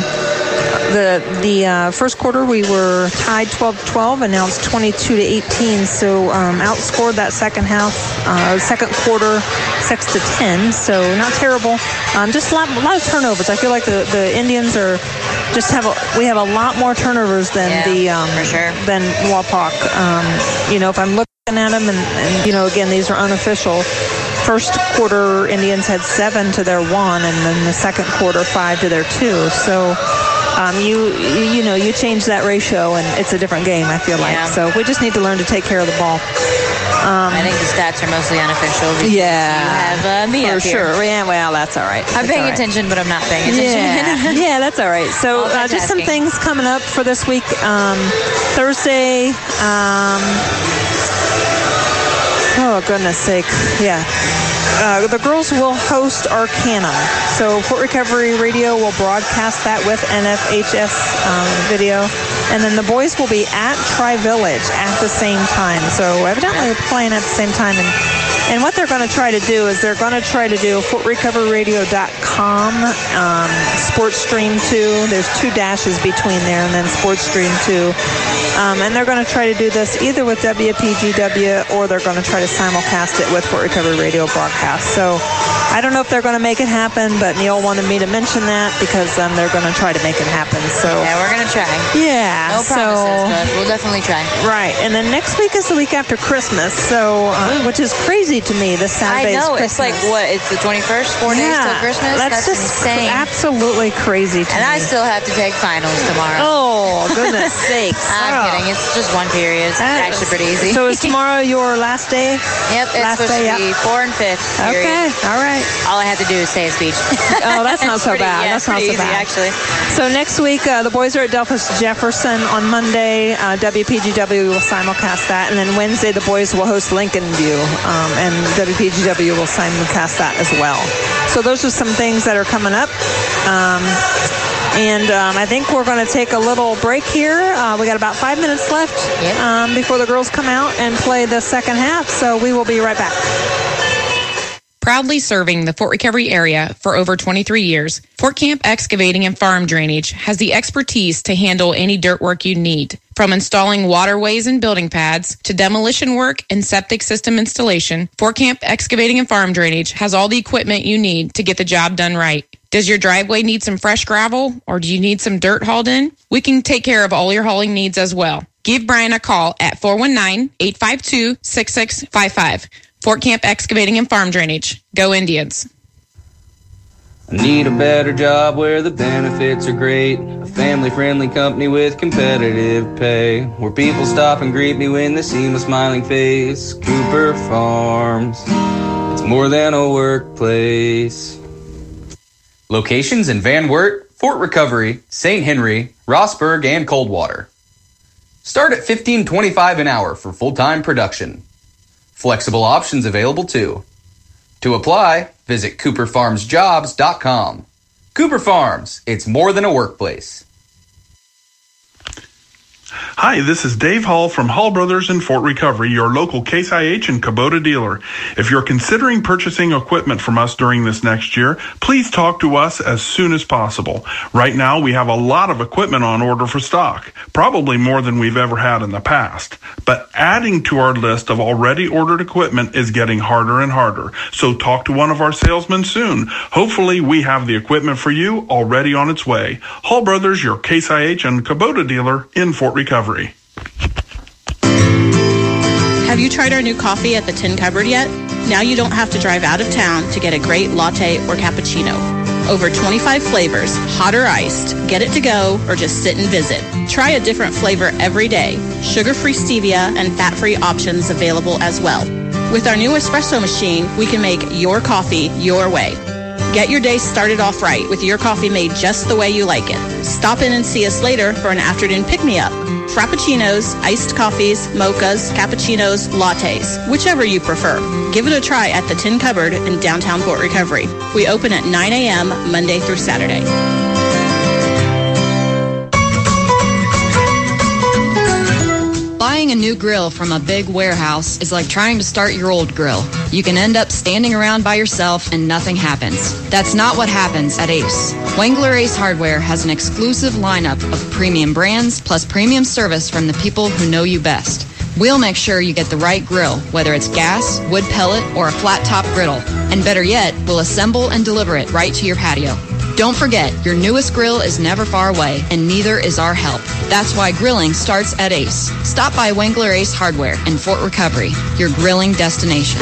The first quarter we were tied 12-12, and now it's 22-18. So outscored that second half, second quarter 6-10. So not terrible. Just a lot of turnovers. I feel like the Indians are we have a lot more turnovers than for sure. than Wapak. If I'm looking at them, and again, these are unofficial. First quarter Indians had 7 to their 1, and then the second quarter 5 to their 2. So. You change that ratio and it's a different game, I feel like. So we just need to learn to take care of the ball. I think the stats are mostly unofficial. Yeah. You have me for up here. sure. Yeah, well, that's all right. I'm paying attention, but I'm not paying attention. Yeah, that's all right. So just some things coming up for this week. Thursday. Oh, goodness sake. Yeah. The girls will host Arcanum. So Fort Recovery Radio will broadcast that with NFHS video. And then the boys will be at Tri-Village at the same time. So evidently they're playing at the same time. And what they're going to try to do is they're going to try to do FortRecoveryRadio.com, Sports Stream 2. There's 2 dashes between there, and then Sports Stream 2. And they're going to try to do this either with WPGW or they're going to try to simulcast it with Fort Recovery Radio broadcast. So I don't know if they're going to make it happen, but Neil wanted me to mention that because they're going to try to make it happen. So yeah, we're going to try. Yeah. No promises, but we'll definitely try. Right. And then next week is the week after Christmas, so which is crazy to me. This Saturday I know. is Christmas. It's like, what? It's the 21st, 4 days till Christmas? That's just insane. Absolutely crazy to me. And I still have to take finals tomorrow. Oh, goodness sakes. I'm kidding. It's just one period. It's actually pretty easy. So is tomorrow your last day? Yep. It's supposed to be 4 and 5th period. Okay. All right. All I have to do is say a speech. Oh, that's not so bad. Yeah, that's not so easy, bad. actually. So next week, the boys are at Delphus Jefferson on Monday. WPGW will simulcast that. And then Wednesday, the boys will host Lincoln View. And WPGW will simulcast that as well. So those are some things that are coming up. And I think we're going to take a little break here. We got about 5 minutes left before the girls come out and play the second half. So we will be right back. Proudly serving the Fort Recovery area for over 23 years, Fort Camp Excavating and Farm Drainage has the expertise to handle any dirt work you need. From installing waterways and building pads to demolition work and septic system installation, Fort Camp Excavating and Farm Drainage has all the equipment you need to get the job done right. Does your driveway need some fresh gravel or do you need some dirt hauled in? We can take care of all your hauling needs as well. Give Brian a call at 419-852-6655. Fort Camp Excavating and Farm Drainage. Go Indians. I need a better job where the benefits are great. A family-friendly company with competitive pay. Where people stop and greet me when they see my smiling face. Cooper Farms. It's more than a workplace. Locations in Van Wert, Fort Recovery, St. Henry, Rossburg, and Coldwater. Start at $15.25 an hour for full-time production. Flexible options available too. To apply, visit CooperFarmsJobs.com. Cooper Farms, it's more than a workplace. Hi, this is Dave Hall from Hall Brothers in Fort Recovery, your local Case IH and Kubota dealer. If you're considering purchasing equipment from us during this next year, please talk to us as soon as possible. Right now, we have a lot of equipment on order for stock, probably more than we've ever had in the past. But adding to our list of already ordered equipment is getting harder and harder. So talk to one of our salesmen soon. Hopefully, we have the equipment for you already on its way. Hall Brothers, your Case IH and Kubota dealer in Fort Recovery. Have you tried our new coffee at the Tin Cupboard yet? Now you don't have to drive out of town to get a great latte or cappuccino. Over 25 flavors, hot or iced. Get it to go or just sit and visit. Try a different flavor every day. Sugar-free stevia and fat-free options available as well. With our new espresso machine, we can make your coffee your way. Get your day started off right with your coffee made just the way you like it. Stop in and see us later for an afternoon pick-me-up. Frappuccinos, iced coffees, mochas, cappuccinos, lattes, whichever you prefer. Give it a try at the Tin Cupboard in downtown Fort Recovery. We open at 9 a.m. Monday through Saturday. Buying a new grill from a big warehouse is like trying to start your old grill. You can end up standing around by yourself and nothing happens. That's not what happens at Ace. Wengler Ace Hardware has an exclusive lineup of premium brands plus premium service from the people who know you best. We'll make sure you get the right grill, whether it's gas, wood pellet, or a flat top griddle. And better yet, we'll assemble and deliver it right to your patio. Don't forget, your newest grill is never far away, and neither is our help. That's why grilling starts at Ace. Stop by Wengler Ace Hardware in Fort Recovery, your grilling destination.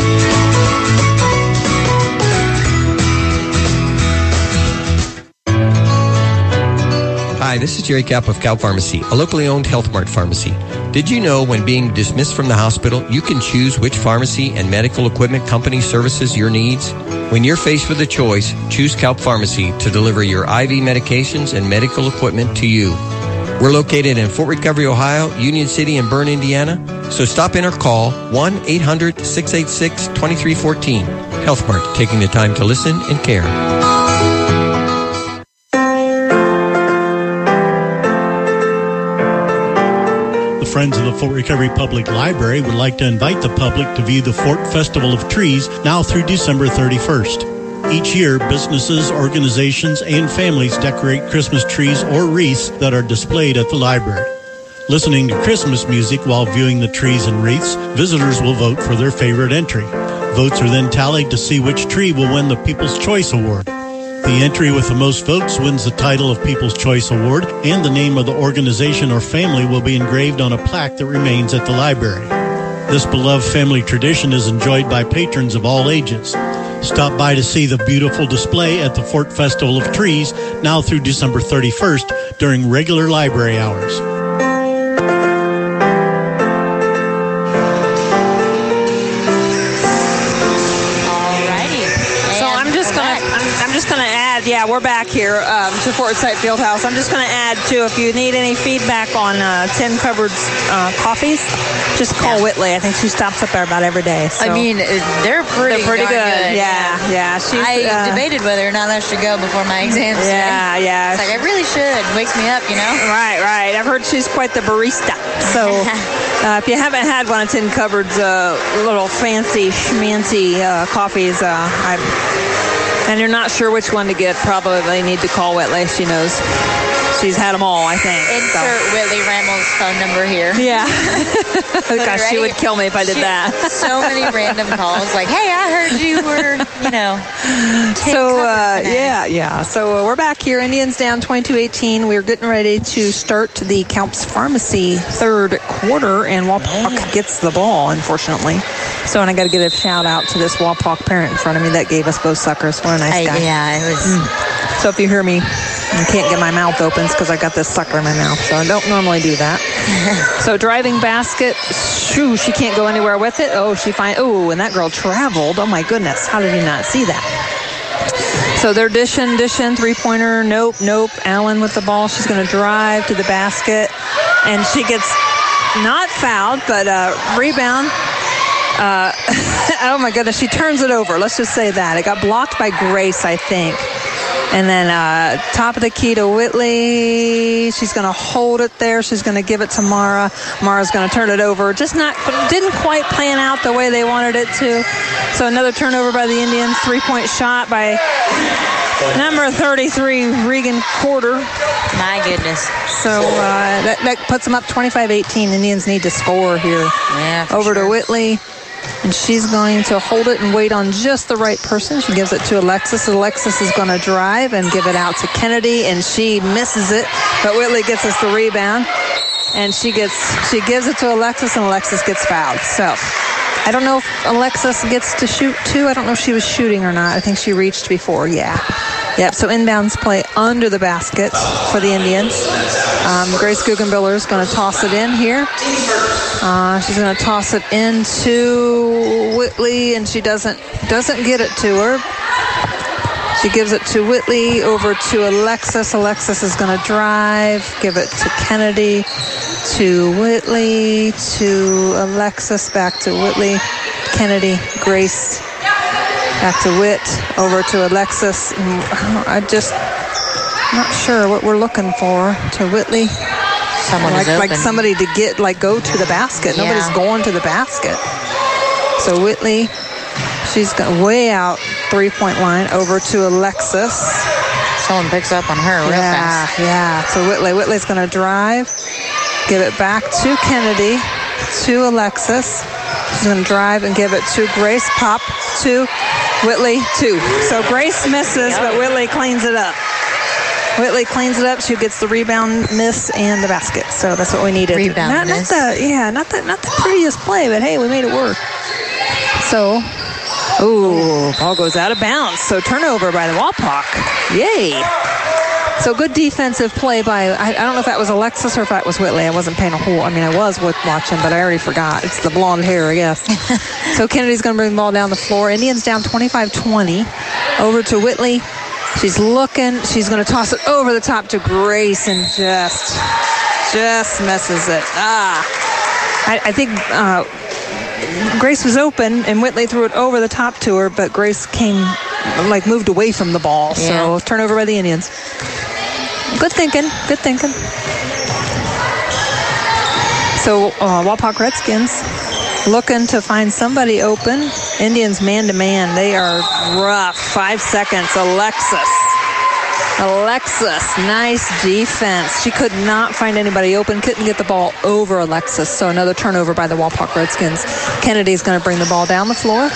Hi, this is Jerry Kapp of Cow Pharmacy, a locally owned Health Mart pharmacy. Did you know when being dismissed from the hospital, you can choose which pharmacy and medical equipment company services your needs? When you're faced with a choice, choose Cow Pharmacy to deliver your IV medications and medical equipment to you. We're located in Fort Recovery, Ohio, Union City, and Bern, Indiana. So stop in or call 1-800-686-2314. Health Mart, taking the time to listen and care. Friends of the Fort Recovery Public Library would like to invite the public to view the Fort Festival of Trees now through December 31st. Each year, businesses, organizations, and families decorate Christmas trees or wreaths that are displayed at the library. Listening to Christmas music while viewing the trees and wreaths, visitors will vote for their favorite entry. Votes are then tallied to see which tree will win the People's Choice Award. The entry with the most votes wins the title of People's Choice Award, and the name of the organization or family will be engraved on a plaque that remains at the library. This beloved family tradition is enjoyed by patrons of all ages. Stop by to see the beautiful display at the Fort Festival of Trees now through December 31st during regular library hours. Yeah, we're back here to Fort Sight Fieldhouse. I'm just going to add, too, if you need any feedback on Tin Cupboard's coffees, just call Whitley. I think she stops up there about every day. So. I mean, they're pretty good. Yeah. I debated whether or not I should go before my exams. Yeah. It's like, I really should. Wakes me up, you know? Right. I've heard she's quite the barista. So if you haven't had one of Tin Cupboard's little fancy schmancy coffees, and you're not sure which one to get, probably need to call Whitley. She knows. she's had them all, I think. Insert Whitley Rammel's phone number here. Yeah. Gosh, she would kill me if I did that. So many random calls like, hey, I heard you were, So we're back here. Indians down 22-18. We're getting ready to start the Kalps Pharmacy third quarter, and Wapak gets the ball, unfortunately. So, and I got to give a shout out to this Wapak parent in front of me that gave us both suckers. What a nice guy. Yeah, it was. So if you hear me, I can't get my mouth open because I got this sucker in my mouth. So I don't normally do that. So driving basket. Shoo, she can't go anywhere with it. And that girl traveled. Oh my goodness. How did you not see that? So they're dishing, three-pointer. Nope. Allen with the ball. She's going to drive to the basket. And she gets not fouled, but rebound. Oh my goodness. She turns it over. Let's just say that. It got blocked by Grace, I think. And then top of the key to Whitley. She's going to hold it there. She's going to give it to Mara. Mara's going to turn it over. Didn't quite plan out the way they wanted it to. So another turnover by the Indians. 3-point shot by number 33, Regan Porter. My goodness. So that puts them up 25-18. Indians need to score here. Yeah, over to Whitley. And she's going to hold it and wait on just the right person. She gives it to Alexis. Alexis is going to drive and give it out to Kennedy, and she misses it. But Whitley gets us the rebound, and she gives it to Alexis, and Alexis gets fouled. So I don't know if Alexis gets to shoot too. I don't know if she was shooting or not. I think she reached before. Yeah. Yep, so inbounds play under the basket for the Indians. Grace Guggenbiller is going to toss it in here. She's going to toss it into Whitley, and she doesn't get it to her. She gives it to Whitley, over to Alexis. Alexis is going to drive, give it to Kennedy, to Whitley, to Alexis, back to Whitley, Kennedy, Grace, back to Whit, over to Alexis. I'm not sure what we're looking for. To Whitley. Someone like somebody to go to the basket. Yeah. Nobody's going to the basket. So Whitley, she's got way out 3-point line, over to Alexis. Someone picks up on her real fast. Yeah. So Whitley's going to drive, give it back to Kennedy, to Alexis. She's going to drive and give it to Grace. Pop to Whitley, 2. So Grace misses, but Whitley cleans it up. Whitley cleans it up. She gets the rebound, miss, and the basket. So that's what we needed. Rebound miss. Not the prettiest play, but hey, we made it work. So, ball goes out of bounds. So turnover by the Wapak. Yay. So good defensive play by, I don't know if that was Alexis or if that was Whitley. I wasn't paying I was watching, but I already forgot. It's the blonde hair, I guess. So Kennedy's going to bring the ball down the floor. Indians down 25-20. Over to Whitley. She's looking. She's going to toss it over the top to Grace and just misses it. I think Grace was open and Whitley threw it over the top to her, but Grace moved away from the ball. Yeah. So turnover by the Indians. Good thinking. So Wapak Redskins looking to find somebody open. Indians man-to-man. They are rough. 5 seconds. Alexis, nice defense. She could not find anybody open. Couldn't get the ball over Alexis. So another turnover by the Wapak Redskins. Kennedy's going to bring the ball down the floor.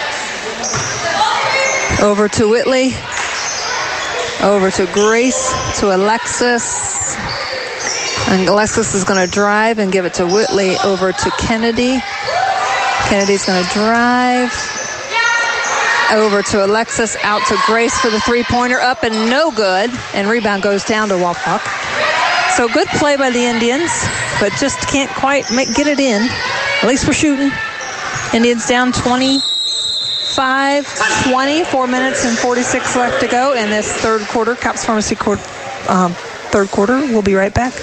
Over to Whitley. Over to Grace. To Alexis. And Alexis is going to drive and give it to Whitley. Over to Kennedy. Kennedy's going to drive. Over to Alexis, out to Grace for the three-pointer, up and no good. And rebound goes down to Wapak. So good play by the Indians, but just can't quite get it in. At least we're shooting. Indians down 25-20, 4 minutes and 46 left to go in this third quarter. Kalps Pharmacy third quarter. We'll be right back.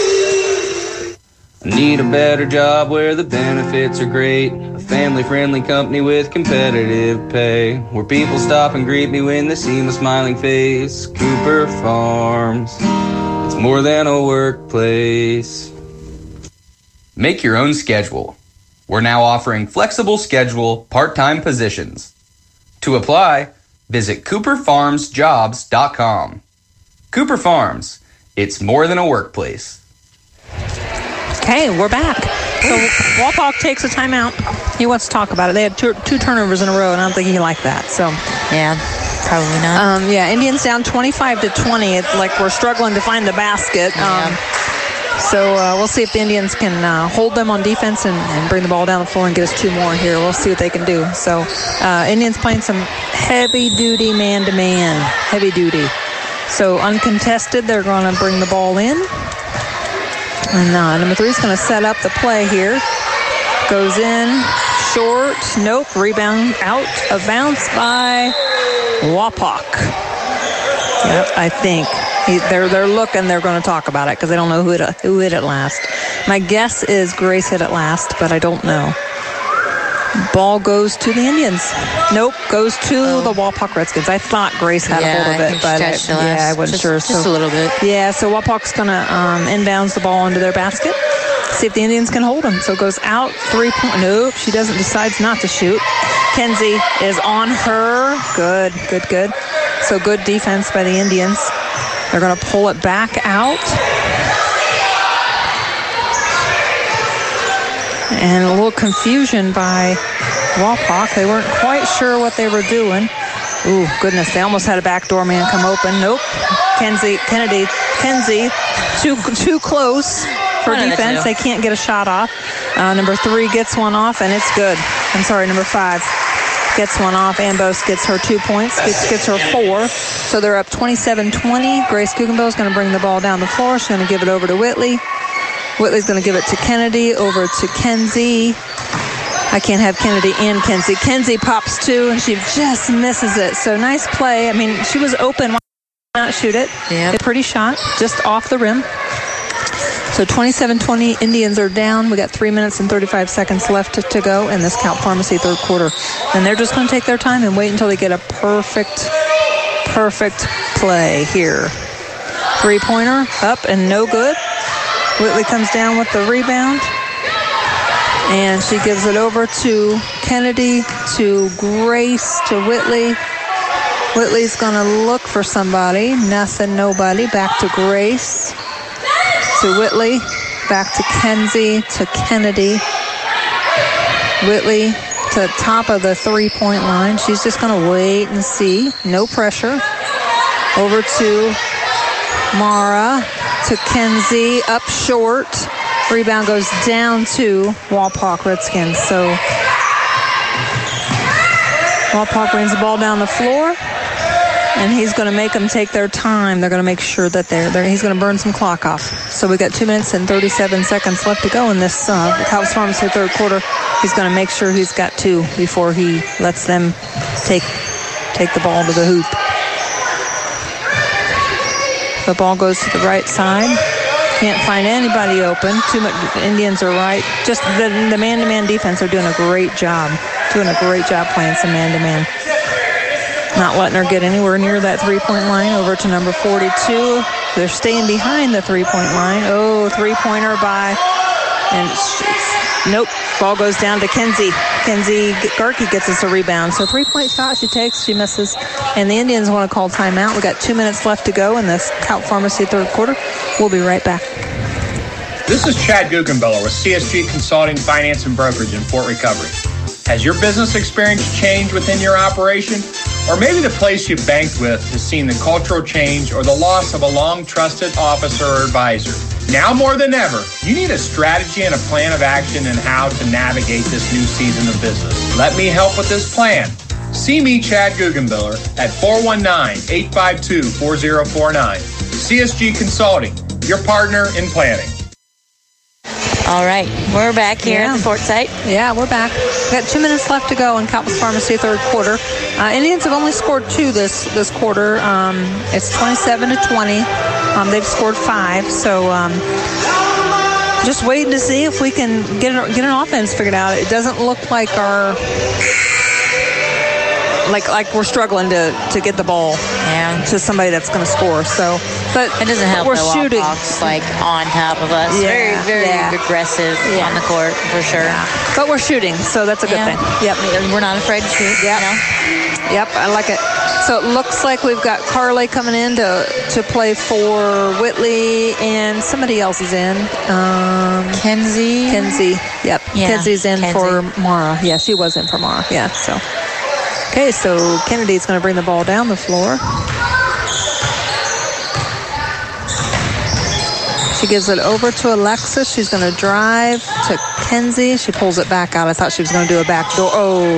Need a better job where the benefits are great. A family-friendly company with competitive pay. Where people stop and greet me when they see my smiling face. Cooper Farms. It's more than a workplace. Make your own schedule. We're now offering flexible schedule part-time positions. To apply, visit CooperFarmsJobs.com. Cooper Farms. It's more than a workplace. Okay, we're back. So Wapak takes a timeout. He wants to talk about it. They had two turnovers in a row, and I don't think he liked that. So yeah, probably not. Indians down 25-20. It's like we're struggling to find the basket. So we'll see if the Indians can hold them on defense and bring the ball down the floor and get us 2 more here. We'll see what they can do. So Indians playing some heavy-duty man-to-man. Heavy-duty. So uncontested, they're going to bring the ball in. And number 3 is going to set up the play here. Goes in, short, nope, rebound out of bounds by Wapak. Yep, I think. They're looking, they're going to talk about it because they don't know who hit it last. My guess is Grace hit it last, but I don't know. Ball goes to the Indians. Nope, goes to the Wapak Redskins. I thought Grace had a hold of it, but I wasn't sure. Just a little bit. Yeah, so Wapak's going to inbounds the ball into their basket. See if the Indians can hold them. So it goes out, 3-point. Nope, she decides not to shoot. Kenzie is on her. Good. So good defense by the Indians. They're going to pull it back out. And a little confusion by Wapak. They weren't quite sure what they were doing. Ooh, goodness, they almost had a backdoor man come open. Nope. Kenzie, too close for defense. They can't get a shot off. Number 3 gets one off, and it's good. I'm sorry, number 5 gets one off. Ambos gets her 2 points, gets her 4. So they're up 27-20. Grace Guggenbill is going to bring the ball down the floor. She's going to give it over to Whitley. Whitley's going to give it to Kennedy, over to Kenzie. I can't have Kennedy and Kenzie. Kenzie pops 2, and she just misses it. So nice play. I mean, she was open. Why not shoot it? Yeah. A pretty shot, just off the rim. So 27-20, Indians are down. We got 3 minutes and 35 seconds left to go in this Count Pharmacy third quarter. And they're just going to take their time and wait until they get a perfect play here. 3-pointer, up and no good. Whitley comes down with the rebound. And she gives it over to Kennedy, to Grace, to Whitley. Whitley's going to look for somebody. Nothing, nobody. Back to Grace. To Whitley. Back to Kenzie, to Kennedy. Whitley to the top of the 3-point line. She's just going to wait and see. No pressure. Over to Mara, to Kenzie, up short. Rebound goes down to Wapak Redskins. So Wapak brings the ball down the floor, and he's going to make them take their time. They're going to make sure that he's going to burn some clock off. So we got 2 minutes and 37 seconds left to go in this House Pharmacy third quarter. He's going to make sure he's got 2 before he lets them take the ball to the hoop. The ball goes to the right side. Can't find anybody open. Too much. Indians are right. Just the man-to-man defense are doing a great job. Playing some man-to-man. Not letting her get anywhere near that 3-point line. Over to number 42. They're staying behind the 3-point line. Oh, 3-pointer by... And nope. Ball goes down to Kenzie. Kenzie Garkey gets us a rebound. So 3-point shot she takes, she misses. And the Indians want to call timeout. We got 2 minutes left to go in this Count Pharmacy third quarter. We'll be right back. This is Chad Guggenbiller with CSG Consulting, Finance, and Brokerage in Fort Recovery. Has your business experience changed within your operation? Or maybe the place you banked with has seen the cultural change or the loss of a long-trusted officer or advisor. Now more than ever, you need a strategy and a plan of action in how to navigate this new season of business. Let me help with this plan. See me, Chad Guggenbiller, at 419-852-4049. CSG Consulting, your partner in planning. All right, we're back here at the Fort site. Yeah, we're back. We got 2 minutes left to go in Countless Pharmacy third quarter. Indians have only scored 2 this quarter. It's 27-20. They've scored 5. So just waiting to see if we can get an offense figured out. It doesn't look like our like we're struggling to get the ball to somebody that's going to score. So, but it doesn't help. We're shooting like on top of us. Very aggressive on the court for sure. Yeah. But we're shooting, so that's a good thing. Yep, we're not afraid to shoot. Yep. Yep, I like it. So it looks like we've got Carly coming in to play for Whitley, and somebody else is in. Kenzie. Yep. Yeah, Kenzie's in for Mara. Yeah, she was in for Mara. Yeah. So. Okay, so Kennedy's going to bring the ball down the floor. She gives it over to Alexis. She's going to drive to Kenzie. She pulls it back out. I thought she was going to do a back door.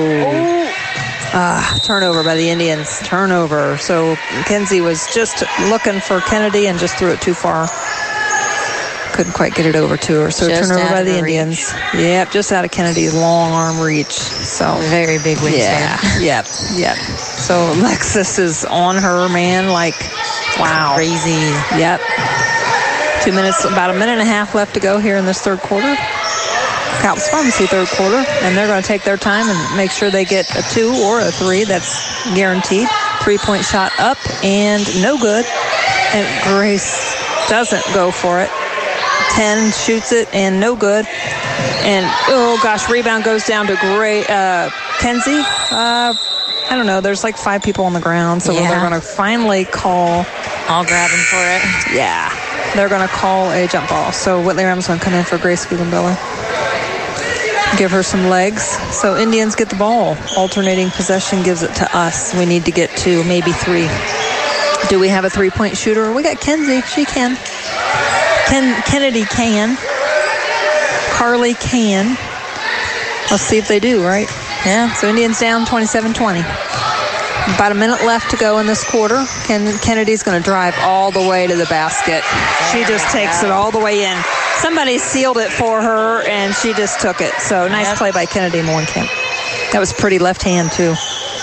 Turnover by the Indians. Turnover. So Kenzie was just looking for Kennedy and just threw it too far. Couldn't quite get it over to her. So just turnover by the Indians. Yep, just out of Kennedy's long arm reach. So very big wingspan. Yep. So Alexis is on her, man. Like, wow. Crazy. Yep. 2 minutes, about a minute and a half left to go here in this third quarter. Calps Pharmacy third quarter, and they're going to take their time and make sure they get a 2 or a 3. That's guaranteed. 3-point shot up and no good. And Grace doesn't go for it. 10 shoots it and no good. And rebound goes down to Kenzie. I don't know. There's like 5 people on the ground, so they're going to finally call. All grabbing for it. Yeah. They're going to call a jump ball. So Whitley Ram's going to come in for Grace Guggenbiller. Give her some legs. So Indians get the ball. Alternating possession gives it to us. We need to get 2, maybe 3. Do we have a 3-point shooter? We got Kenzie. She can. Kennedy can. Carly can. Let's see if they do, right? Yeah. So Indians down 27-20. About a minute left to go in this quarter. Kennedy's going to drive all the way to the basket. She just takes it all the way in. Somebody sealed it for her, and she just took it. So nice play by Kennedy Molenkamp. That was pretty left hand, too.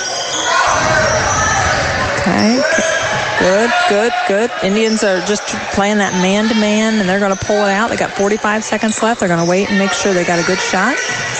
Okay. Good. Indians are just playing that man-to-man, and they're going to pull it out. They got 45 seconds left. They're going to wait and make sure they got a good shot.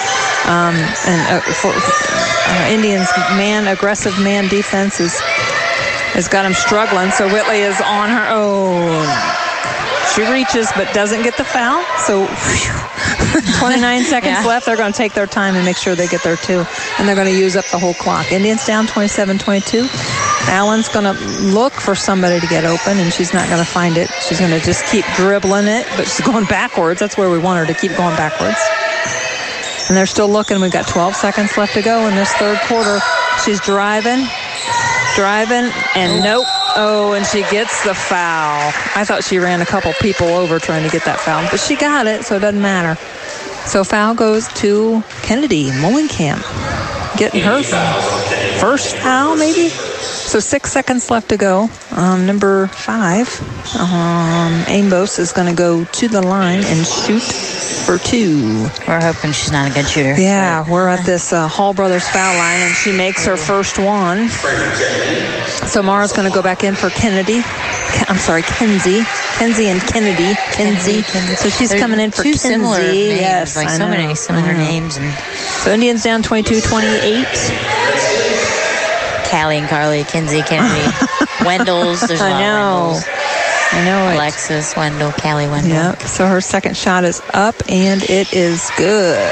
Indians' aggressive man defense has got them struggling. So Whitley is on her own. She reaches but doesn't get the foul. So 29 seconds left. They're going to take their time and make sure they get their 2. And they're going to use up the whole clock. Indians down 27-22. Allen's going to look for somebody to get open, and she's not going to find it. She's going to just keep dribbling it, but she's going backwards. That's where we want her to keep going backwards. And they're still looking. We've got 12 seconds left to go in this third quarter. She's driving, and nope. Oh, and she gets the foul. I thought she ran a couple people over trying to get that foul, but she got it, so it doesn't matter. So foul goes to Kennedy Molenkamp, getting her first foul, maybe? So 6 seconds left to go. Number 5, Ambos is going to go to the line and shoot for 2. We're hoping she's not a good shooter. Yeah, we're at this Hall Brothers foul line, and she makes her first one. So Mara's going to go back in for Kenzie. Kenzie and Kennedy. Kenzie. So she's coming in for two Kenzie. Similar names, yes, like so many similar names. And so Indians down 22-28. Callie and Carly, Kenzie, Kennedy, Wendell's. There's a lot of Wendell's. I know it. Alexis, Wendell, Callie, Wendell. Yep. So her second shot is up, and it is good.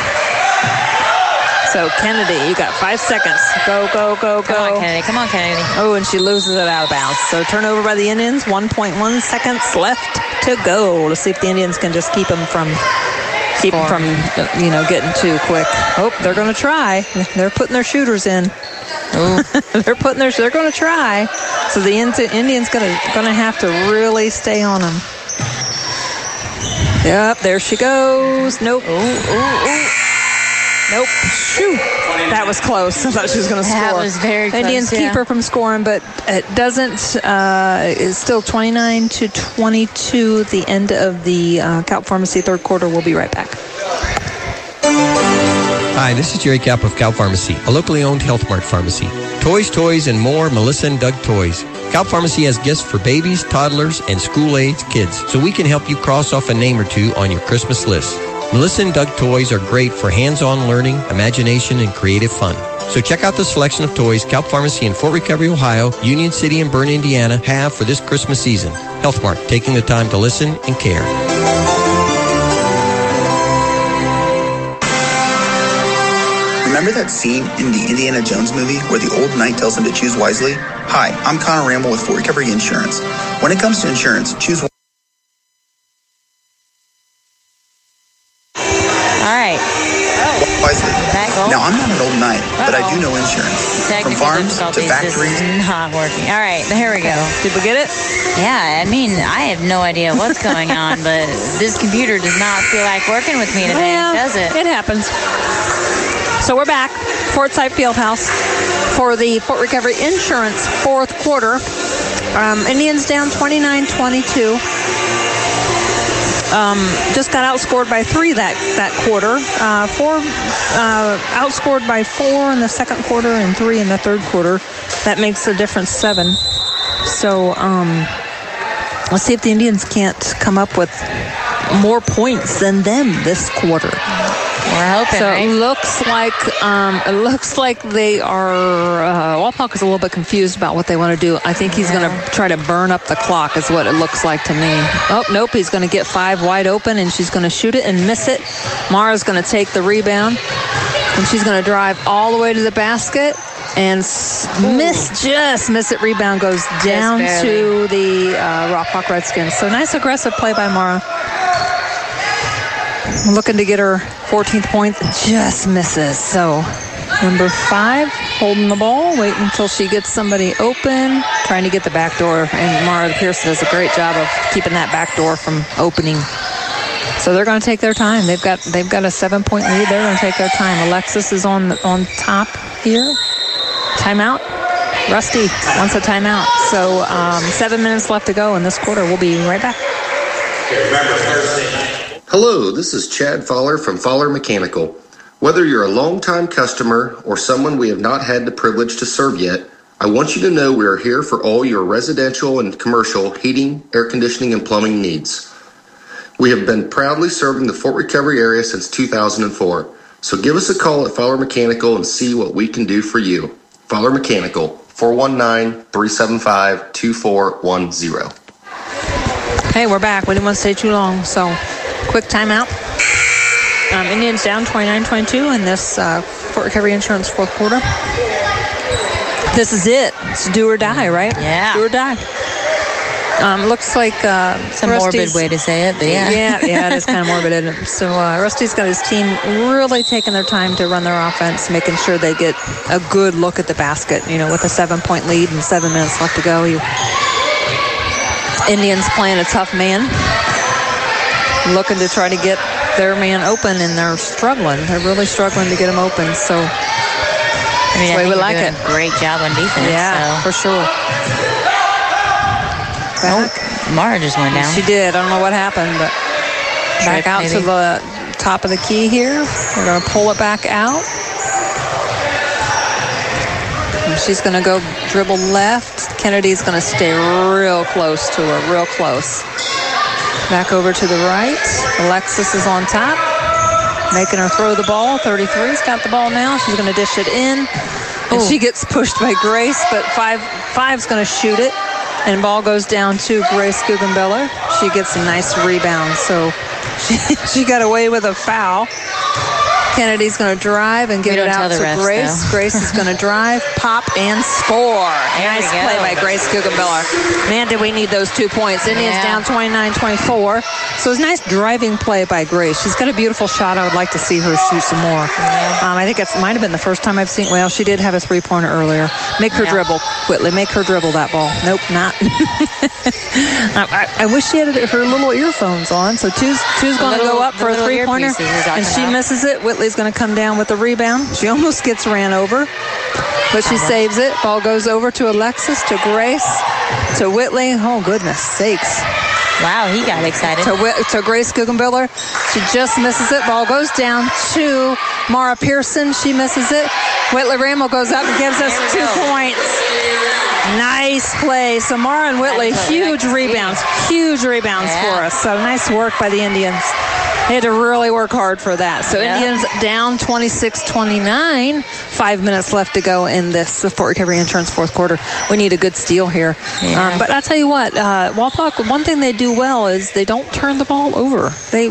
So Kennedy, you got 5 seconds. Go. Come on, Kennedy. Oh, and she loses it out of bounds. So turnover by the Indians. 1.1 seconds left to go. Let's see if the Indians can just keep them from getting too quick. Oh, they're going to try. They're putting their shooters in. They're going to try. So the Indians going to have to really stay on them. Yep, there she goes. Nope. Nope. Shoot. That was close. I thought she was going to score. That was very close. Indians keep her from scoring, but it doesn't. It's still 29-22 at the end of the Calp Pharmacy third quarter. We'll be right back. Hi, this is Jerry Kapp of Calp Pharmacy, a locally owned Health Mart pharmacy. Toys, and more, Melissa and Doug Toys. Calp Pharmacy has gifts for babies, toddlers, and school-aged kids, so we can help you cross off a name or two on your Christmas list. Melissa and Doug Toys are great for hands-on learning, imagination, and creative fun. So check out the selection of toys Calp Pharmacy in Fort Recovery, Ohio, Union City, and Bern, Indiana have for this Christmas season. Health Mart, taking the time to listen and care. Remember that scene in the Indiana Jones movie where the old knight tells him to choose wisely? Hi, I'm Connor Ramble with Fort Recovery Insurance. When it comes to insurance, choose wisely. Now, I'm not an old knight, but I do know insurance. From farms to factories. This is not working. All right, here we go. Did we get it? Yeah, I mean, I have no idea what's going on, but this computer does not feel like working with me today, does it? It happens. So we're back, Forsyth Fieldhouse, for the Fort Recovery Insurance fourth quarter. Indians down 29-22. Just got outscored by 3 that quarter. Outscored by 4 in the second quarter and 3 in the third quarter. That makes the difference 7. So let's see if the Indians can't come up with more points than them this quarter. We're hoping. So right? it looks like they are. Walpock is a little bit confused about what they want to do. I think he's going to try to burn up the clock, is what it looks like to me. Oh nope, he's going to get 5 wide open, and she's going to shoot it and miss it. Mara's going to take the rebound, and she's going to drive all the way to the basket and miss it. Rebound goes down to the Walpock Redskins. So nice aggressive play by Mara. Looking to get her 14th point, just misses. So number 5 holding the ball, waiting until she gets somebody open, trying to get the back door. And Mara Pearson does a great job of keeping that back door from opening. So they're going to take their time. They've got a 7-point lead. They're going to take their time. Alexis is on top here. Timeout. Rusty wants a timeout. So 7 minutes left to go in this quarter. We'll be right back. Remember Thursday night. Hello, this is Chad Fowler from Fowler Mechanical. Whether you're a longtime customer or someone we have not had the privilege to serve yet, I want you to know we are here for all your residential and commercial heating, air conditioning, and plumbing needs. We have been proudly serving the Fort Recovery area since 2004, so give us a call at Fowler Mechanical and see what we can do for you. Fowler Mechanical, 419-375-2410. Hey, we're back. We didn't want to stay too long, so quick timeout. Indians down 29-22 in this Fort Recovery Insurance fourth quarter. This is it. It's do or die, right? Yeah. Do or die. Looks like it's a morbid way to say it, but yeah, it is kind of morbid, isn't it? So Rusty's got his team really taking their time to run their offense, making sure they get a good look at the basket. You know, with a 7-point lead and 7 minutes left to go, Indians playing a tough man, looking to try to get their man open, and they're struggling. They're really struggling to get him open. So I mean, I think like doing a great job on defense. Yeah, so. for sure. Mara just went down. She did. I don't know what happened, but back out to the top of the key here. We're going to pull it back out. And she's going to go dribble left. Kennedy's going to stay real close to her, real close. Back over to the right. Alexis is on top, making her throw the ball. 33's got the ball now. She's going to dish it in. And she gets pushed by Grace, but Five's going to shoot it. And ball goes down to Grace Guggenbiller. She gets a nice rebound. So she got away with a foul. Kennedy's going to drive and get it out to Grace. Grace is going to drive, pop, and score. Nice play by Grace Guggenbiller. Man, did we need those 2 points. Indians down 29-24. So it's a nice driving play by Grace. She's got a beautiful shot. I would like to see her shoot some more. I think it might have been the first time I've seen. Well, she did have a 3-pointer earlier. Make her dribble, Whitley. Make her dribble that ball. Nope, not. I wish she had her little earphones on. So two's going to go up for a 3-pointer, and she misses it. Whitley's going to come down with the rebound. She almost gets ran over, but she saves it. Ball goes over to Alexis, to Grace, to Whitley. Oh, goodness sakes. Wow, he got excited. To Grace Guggenbiller. She just misses it. Ball goes down to Mara Pearson. She misses it. Whitley Ramel goes up and gives us 2 points. Nice play. So Mara and Whitley, huge rebounds for us. So nice work by the Indians. They had to really work hard for that. So Indians down 26-29. 5 minutes left to go in this Fort Recovery Insurance fourth quarter. We need a good steal here. Yeah. But I'll tell you what, Wapak, one thing they do well is they don't turn the ball over. They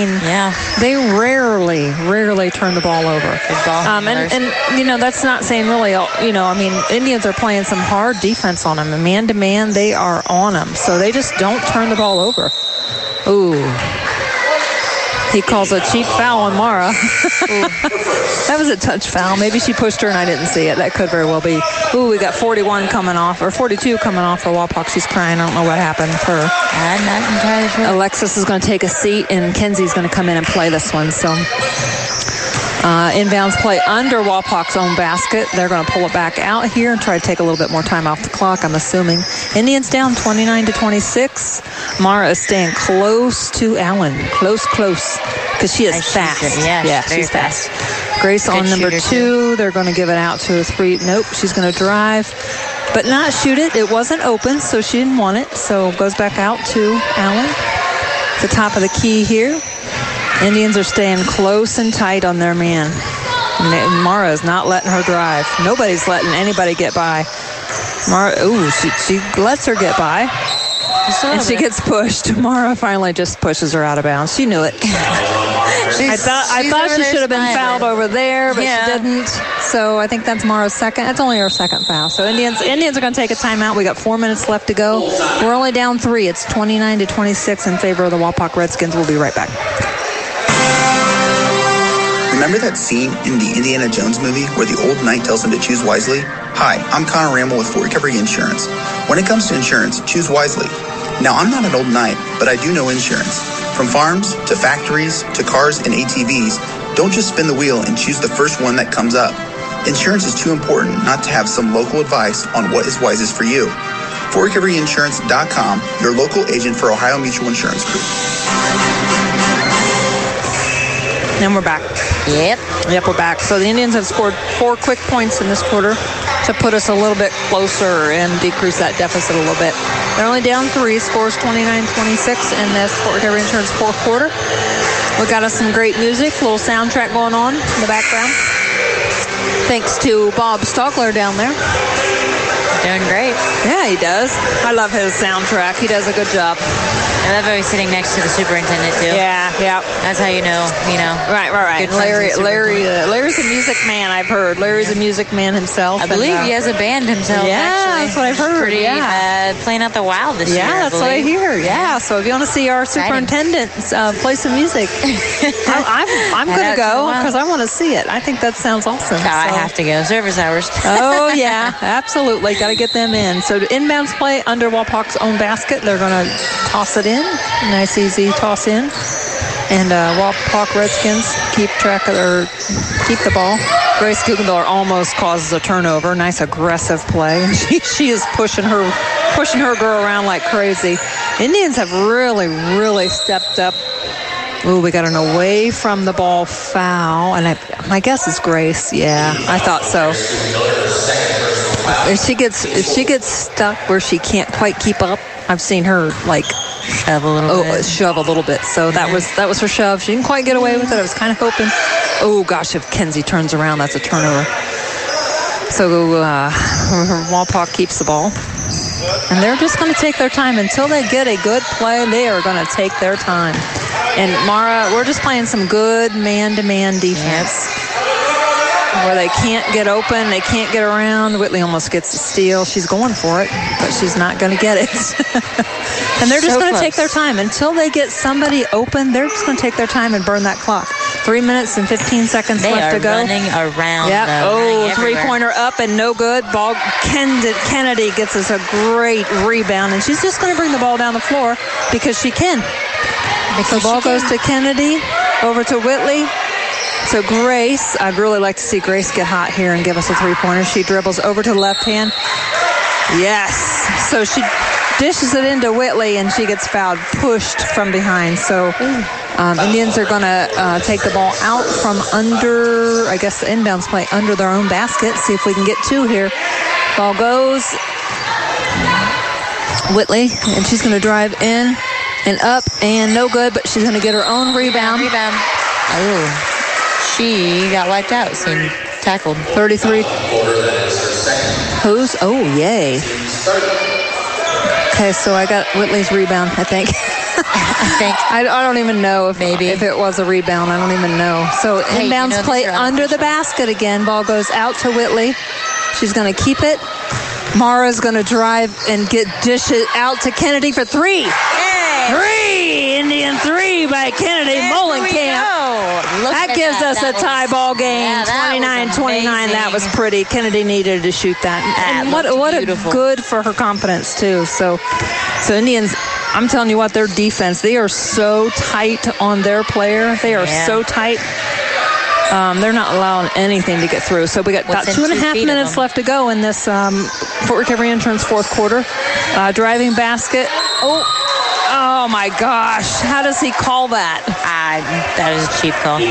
rarely turn the ball over. And that's not saying really, Indians are playing some hard defense on them. And man-to-man, they are on them. So they just don't turn the ball over. Ooh. He calls a cheap foul on Mara. That was a touch foul. Maybe she pushed her and I didn't see it. That could very well be. Ooh, we got 41 coming off, or 42 coming off for Wapak. She's crying. I don't know what happened to her. I'm not entirely sure. Alexis is going to take a seat, and Kenzie's going to come in and play this one. So inbounds play under Wapak's own basket. They're going to pull it back out here and try to take a little bit more time off the clock, I'm assuming. Indians down 29-26. Mara is staying close to Allen. Close. Because she is fast. She's fast. Grace on number 2. They're going to give it out to a 3. Nope, she's going to drive, but not shoot it. It wasn't open, so she didn't want it. So it goes back out to Allen. The top of the key here. Indians are staying close and tight on their man. Mara is not letting her drive. Nobody's letting anybody get by. Mara, she lets her get by. And she gets pushed. Mara finally just pushes her out of bounds. She knew it. I thought she should have been fouled over there, but she didn't. So I think that's Mara's second. That's only her second foul. So Indians are going to take a timeout. We got 4 minutes left to go. We're only down 3. It's 29-26 in favor of the Wapak Redskins. We'll be right back. Remember that scene in the Indiana Jones movie where the old knight tells him to choose wisely? Hi, I'm Connor Ramble with Fort Recovery Insurance. When it comes to insurance, choose wisely. Now, I'm not an old knight, but I do know insurance. From farms to factories to cars and ATVs, don't just spin the wheel and choose the first one that comes up. Insurance is too important not to have some local advice on what is wisest for you. FortRecoveryInsurance.com, your local agent for Ohio Mutual Insurance Group. And we're back. Yep, we're back. So the Indians have scored 4 quick points in this quarter to put us a little bit closer and decrease that deficit a little bit. They're only down 3, scores 29-26 in this Fort Recovery Insurance fourth quarter. We got us some great music, little soundtrack going on in the background. Thanks to Bob Stockler down there. Doing great. Yeah, he does. I love his soundtrack. He does a good job. I love how he's sitting next to the superintendent, too. Yeah. That's how you know. Right. Larry's a music man, I've heard. Larry's a music man himself. I believe he has a band himself, yeah, actually. That's what I've heard. Playing out the Wild this year, Yeah, that's what I hear. Yeah, so if you want to see our superintendent play some music, I'm going to go because I want to see it. I think that sounds awesome. I have to go. Service hours. Oh, yeah, absolutely. Got to get them in. So inbounds play under Wapak's own basket. They're going to toss it in. Nice, easy toss in. And Wapak Redskins keep the ball. Grace Guggenbiller almost causes a turnover. Nice aggressive play. She is pushing her girl around like crazy. Indians have really, really stepped up. Ooh, we got an away from the ball foul. And my guess is Grace. Yeah, I thought so. If she gets stuck where she can't quite keep up, I've seen her shove a little bit. So that was her shove. She didn't quite get away with it. I was kind of hoping. Oh gosh, if Kenzie turns around, that's a turnover. So Wapak keeps the ball, and they're just going to take their time until they get a good play. They are going to take their time. And Mara, we're just playing some good man-to-man defense. Where they can't get open, they can't get around. Whitley almost gets a steal. She's going for it, but she's not going to get it. And they're just going to take their time. Until they get somebody open, they're just going to take their time and burn that clock. 3 minutes and 15 seconds left to go. They are running around. Yep. Three-pointer up and no good. Ball. Kennedy gets us a great rebound, and she's just going to bring the ball down the floor because she can. So the ball goes to Kennedy, over to Whitley. So Grace, I'd really like to see Grace get hot here and give us a three-pointer. She dribbles over to the left hand. Yes. So she dishes it into Whitley, and she gets fouled, pushed from behind. So Indians are going to take the ball out from under, I guess the inbounds play under their own basket. See if we can get 2 here. Ball goes. Whitley, and she's going to drive in. and up and no good, but she's going to get her own rebound. Oh, she got wiped out, seemed tackled. 33. Who's? Oh, yay. Okay, so I got Whitley's rebound, I think. I don't even know if it was a rebound. I don't even know. So inbounds play under the basket again. Ball goes out to Whitley. She's going to keep it. Mara's going to drive and dish it out to Kennedy for 3. Yay! Indian 3 by Kennedy Molenkamp. That gives us a tie ball game, 29-29. That was pretty. Kennedy needed to shoot that. And what a good for her confidence, too. So Indians, I'm telling you what, their defense, they are so tight on their player. They are so tight. They're not allowing anything to get through. So we got about 2.5 minutes left to go in this Fort Recovery Insurance fourth quarter. Driving basket. Oh, my gosh. How does he call that? That is a cheap call.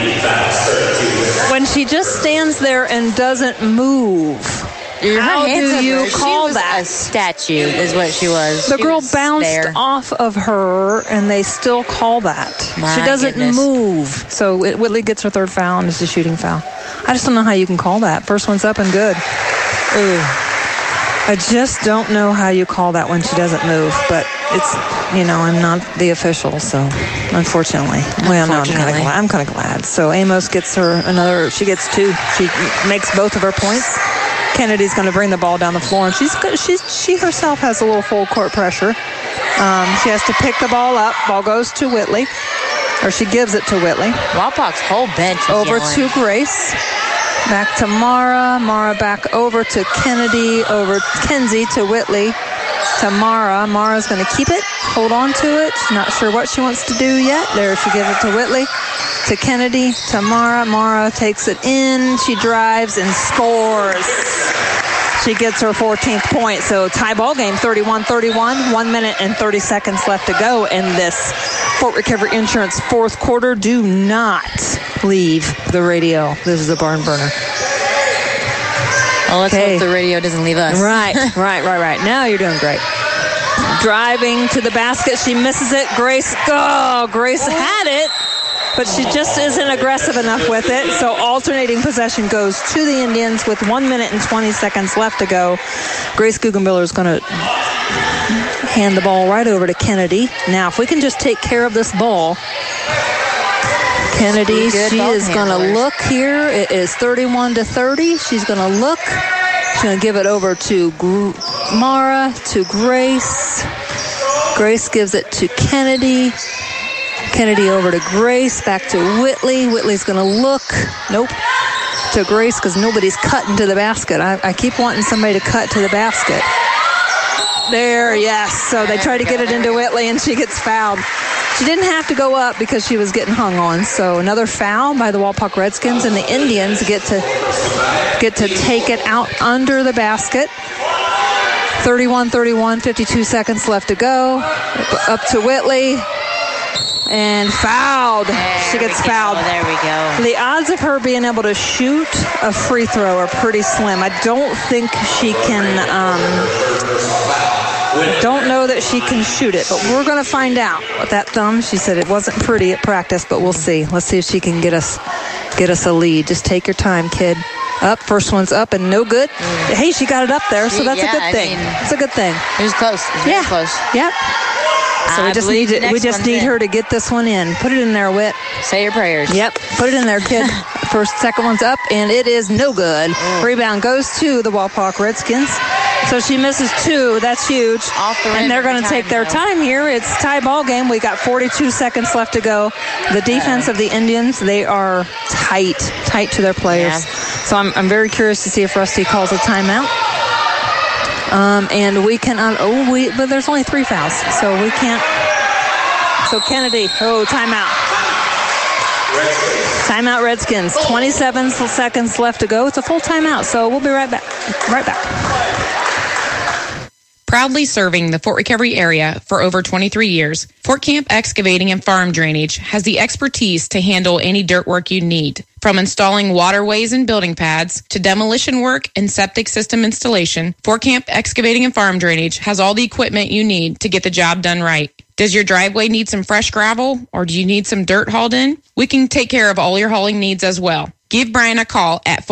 When she just stands there and doesn't move. How do you call that? A statue is what she was. The girl bounced off of her, and they still call that. She doesn't move. So Whitley gets her third foul, and it's a shooting foul. I just don't know how you can call that. First one's up and good. Ooh. I just don't know how you call that when she doesn't move, but it's, I'm not the official, so unfortunately. Well, no, I'm kind of glad. So Amos gets her she gets 2. She makes both of her points. Kennedy's going to bring the ball down the floor, and she herself has a little full court pressure. She has to pick the ball up. Ball goes to Whitley, or she gives it to Whitley. Walpock's whole bench is over yelling. To Grace. Back to Mara. Mara back over to Kennedy. Over Kenzie to Whitley. To Mara. Mara's going to keep it. Hold on to it. Not sure what she wants to do yet. There, she gives it to Whitley. To Kennedy. To Mara. Mara takes it in. She drives and scores. She gets her 14th point. So tie ball game, 31-31. 1 minute and 30 seconds left to go in this Fort Recovery Insurance fourth quarter. Do not leave the radio. This is a barn burner. Well, let's hope the radio doesn't leave us. Right. Now you're doing great. Driving to the basket. She misses it. Grace had it, but she just isn't aggressive enough with it. So alternating possession goes to the Indians with 1 minute and 20 seconds left to go. Grace Guggenbiller is going to hand the ball right over to Kennedy. Now, if we can just take care of this ball. Kennedy, she is going to look here. It is 31-30. She's going to look. She's going to give it over to Mara, to Grace. Grace gives it to Kennedy. Kennedy over to Grace, back to Whitley. Whitley's going to look. Nope. To Grace because nobody's cutting to the basket. I keep wanting somebody to cut to the basket. There, yes. So they try to get it into Whitley, and she gets fouled. She didn't have to go up because she was getting hung on. So another foul by the Walpock Redskins, and the Indians get to take it out under the basket. 31-31, 52 seconds left to go. Up to Whitley. And fouled. She gets fouled. There we go. The odds of her being able to shoot a free throw are pretty slim. I don't think she can... don't know that she can shoot it, but we're going to find out. With that thumb, she said it wasn't pretty at practice, but we'll see. Let's see if she can get us a lead. Just take your time, kid. Up, first one's up and no good. Hey, she got it up there, so that's a good thing. It's a good thing. It was close. Very close. Yep. So we just need her to get this one in. Put it in there, Whit. Say your prayers. Yep. Put it in there, kid. Second one's up, and it is no good. Rebound goes to the Walpock Redskins. So she misses 2. That's huge. And they're going to take their time here. It's tie ball game. We got 42 seconds left to go. The defense of the Indians, they are tight to their players. Yeah. So I'm very curious to see if Rusty calls a timeout. And we cannot. But there's only 3 fouls, so we can't. So Kennedy. Timeout. Timeout, Redskins. 27 seconds left to go. It's a full timeout, so we'll be right back. Proudly serving the Fort Recovery area for over 23 years, Fort Camp Excavating and Farm Drainage has the expertise to handle any dirt work you need. From installing waterways and building pads to demolition work and septic system installation, Fort Camp Excavating and Farm Drainage has all the equipment you need to get the job done right. Does your driveway need some fresh gravel, or do you need some dirt hauled in? We can take care of all your hauling needs as well. Give Brian a call at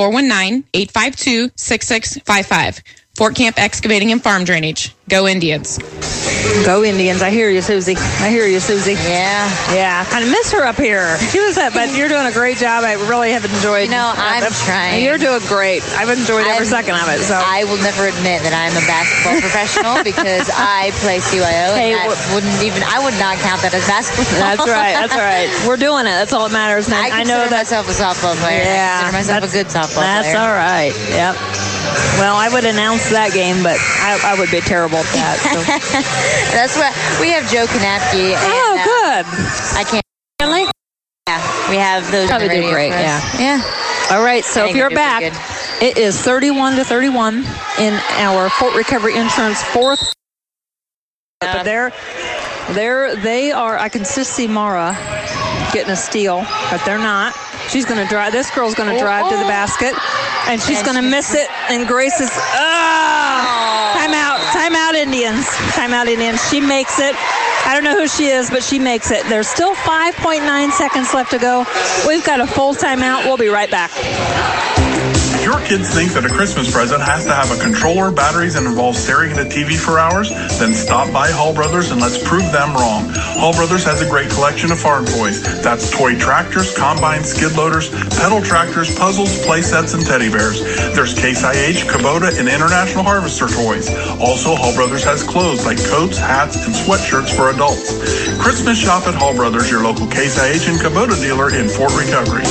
419-852-6655. Fort Camp Excavating and Farm Drainage. Go Indians. Go Indians. I hear you, Susie. Yeah. Kind of miss her up here. She was that, but you're doing a great job. I really have enjoyed. I'm trying. You're doing great. I've enjoyed every second of it. So I will never admit that I'm a basketball professional because I play CYO. Hey, and I would not count that as basketball. That's right. We're doing it. That's all that matters. Man. I know myself a softball player. Yeah, I consider myself a good softball player. That's all right. Yep. Well, I would announce that game, but I would be terrible at that. So. That's what we have. Joe Kanapke. Good. I can't. Yeah, we have those. Probably do great. Yeah. All right. So if you're back, it is 31-31 in our Fort Recovery Insurance fourth. But they are. I can just see Mara getting a steal, but they're not. She's going to drive. This girl's going to drive to the basket, and she's going to miss it. And Grace is, timeout, Indians. Timeout, Indians. She makes it. I don't know who she is, but she makes it. There's still 5.9 seconds left to go. We've got a full timeout. We'll be right back. If your kids think that a Christmas present has to have a controller, batteries, and involves staring at a TV for hours, then stop by Hall Brothers and let's prove them wrong. Hall Brothers has a great collection of farm toys. That's toy tractors, combines, skid loaders, pedal tractors, puzzles, play sets, and teddy bears. There's Case IH, Kubota, and International Harvester toys. Also, Hall Brothers has clothes like coats, hats, and sweatshirts for adults. Christmas shop at Hall Brothers, your local Case IH and Kubota dealer in Fort Recovery.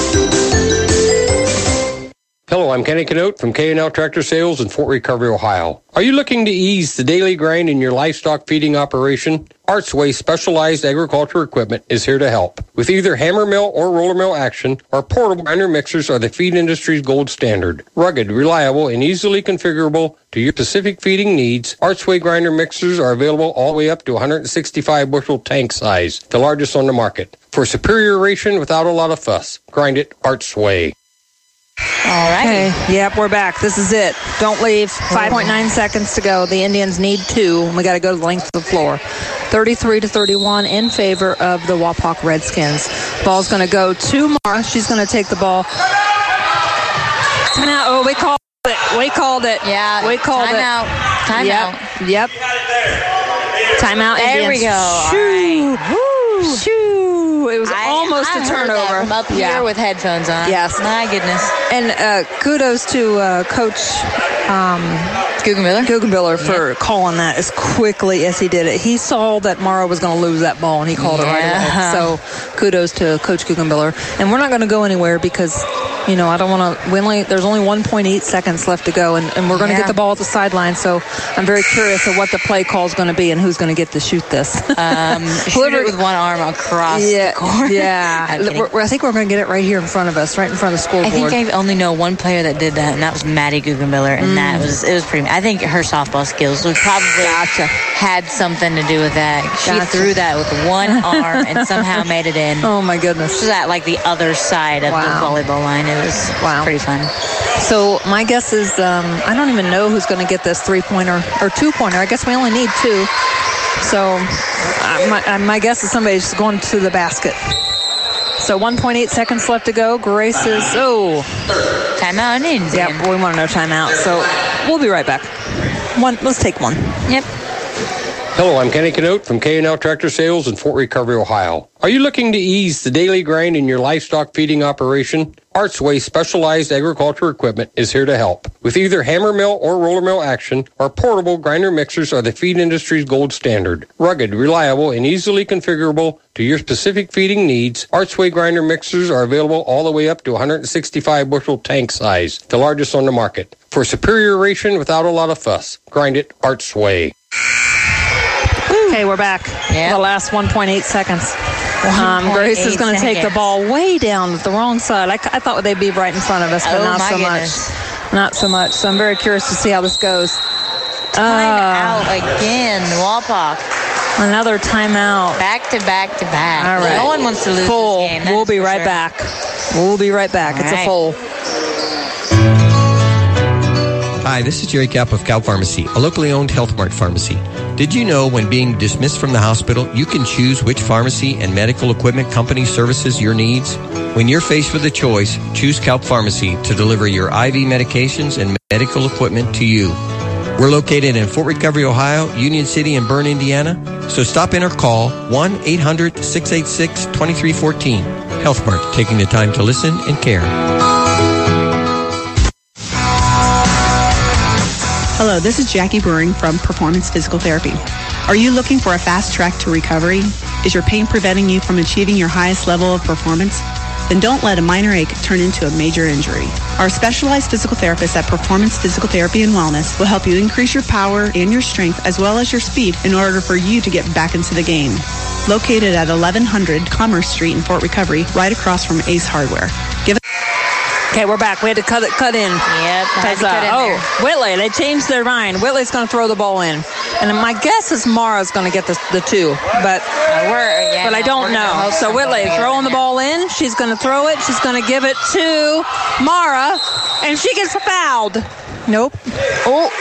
Hello, I'm Kenny Canote from K&L Tractor Sales in Fort Recovery, Ohio. Are you looking to ease the daily grind in your livestock feeding operation? Artsway Specialized Agriculture Equipment is here to help. With either hammer mill or roller mill action, our portable grinder mixers are the feed industry's gold standard. Rugged, reliable, and easily configurable to your specific feeding needs, Artsway grinder mixers are available all the way up to 165 bushel tank size, the largest on the market. For superior ration without a lot of fuss, grind it Artsway. All right. Okay. Yep, we're back. This is it. Don't leave. 5.9 seconds to go. The Indians need 2. We got to go to the length of the floor. 33-31 in favor of the Wapak Redskins. Ball's going to go to Mara. She's going to take the ball. Timeout. Oh, we called it. Yeah. We called it. Timeout. Yep. Timeout. There Indians. we go. Shoo. All right. Shoo. It was almost a turnover. From up here with headphones on. Yes. My goodness. And kudos to Coach Guggenbiller for calling that as quickly as he did it. He saw that Mara was going to lose that ball, and he called it right away. So kudos to Coach Guggenbiller. And we're not going to go anywhere because, I don't want to. There's only 1.8 seconds left to go, and we're going to get the ball at the sideline. So I'm very curious of what the play call is going to be and who's going to get to shoot this. Shoot it with one arm across the court. Yeah. I think we're going to get it right here in front of us, right in front of the scoreboard. I think I only know one player that did that, and that was Maddie Guggenbiller, and it was pretty. I think her softball skills would probably had something to do with that. She threw that with one arm and somehow made it in. Oh my goodness! She was at the other side of the volleyball line. It was pretty fun. So my guess is I don't even know who's going to get this 3-pointer or 2-pointer. I guess we only need 2. So my guess is somebody's going to the basket. So 1.8 seconds left to go. Grace is timeout. Yep, we want to know timeout. So we'll be right back. Let's take one. Yep. Hello, I'm Kenny Canote from K&L Tractor Sales in Fort Recovery, Ohio. Are you looking to ease the daily grind in your livestock feeding operation? Artsway Specialized Agriculture Equipment is here to help. With either hammer mill or roller mill action, our portable grinder mixers are the feed industry's gold standard. Rugged, reliable, and easily configurable to your specific feeding needs, Artsway grinder mixers are available all the way up to 165 bushel tank size, the largest on the market. For superior ration without a lot of fuss, grind it Artsway. Okay, we're back. The last 1.8 seconds. Grace is going to take the ball way down the wrong side. I thought they'd be right in front of us, but not so much. Not so much. So I'm very curious to see how this goes. Timeout again, Wapak. Another timeout. Back to back to back. All right. No one wants to lose full. this game. We'll be right back. We'll be right back. It's a full. Hi, this is Jerry Kapp of Cow Pharmacy, a locally owned Health Mart pharmacy. Did you know when being dismissed from the hospital, you can choose which pharmacy and medical equipment company services your needs? When you're faced with a choice, choose Cow Pharmacy to deliver your IV medications and medical equipment to you. We're located in Fort Recovery, Ohio, Union City, and Bern, Indiana. So stop in or call 1-800-686-2314. Health Mart, taking the time to listen and care. Hello, this is Jackie Brewing from Performance Physical Therapy. Are you looking for a fast track to recovery? Is your pain preventing you from achieving your highest level of performance? Then don't let a minor ache turn into a major injury. Our specialized physical therapists at Performance Physical Therapy and Wellness will help you increase your power and your strength as well as your speed in order for you to get back into the game. Located at 1100 Commerce Street in Fort Recovery, right across from Ace Hardware. Okay, we're back. We had to cut in. Yep. Whitley, they changed their mind. Whitley's going to throw the ball in. And my guess is Mara's going to get the two, but I don't know. So Whitley throwing the ball in. She's going to throw it. She's going to give it to Mara, and she gets fouled. Nope. Oh.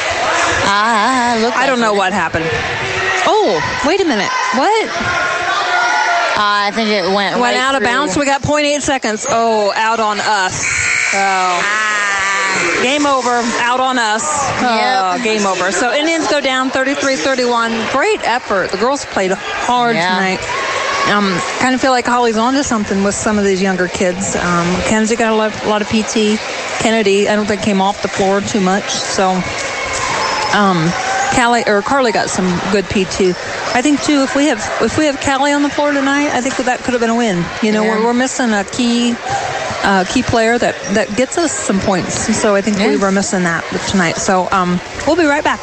I don't know what happened. Oh, wait a minute. What? I think it went out of bounds. We got 0.8 seconds. Oh, out on us. Oh. Game over. Out on us. Yep. Game over. So Indians go down 33-31. Great effort. The girls played hard tonight. Kind of feel like Holly's onto something with some of these younger kids. Kenzie got a lot of PT. Kennedy, I don't think came off the floor too much. So Carly got some good PT. I think too, if we have Callie on the floor tonight, I think that could have been a win. You know, we're missing a key player that gets us some points. So I think we were missing that tonight. So we'll be right back.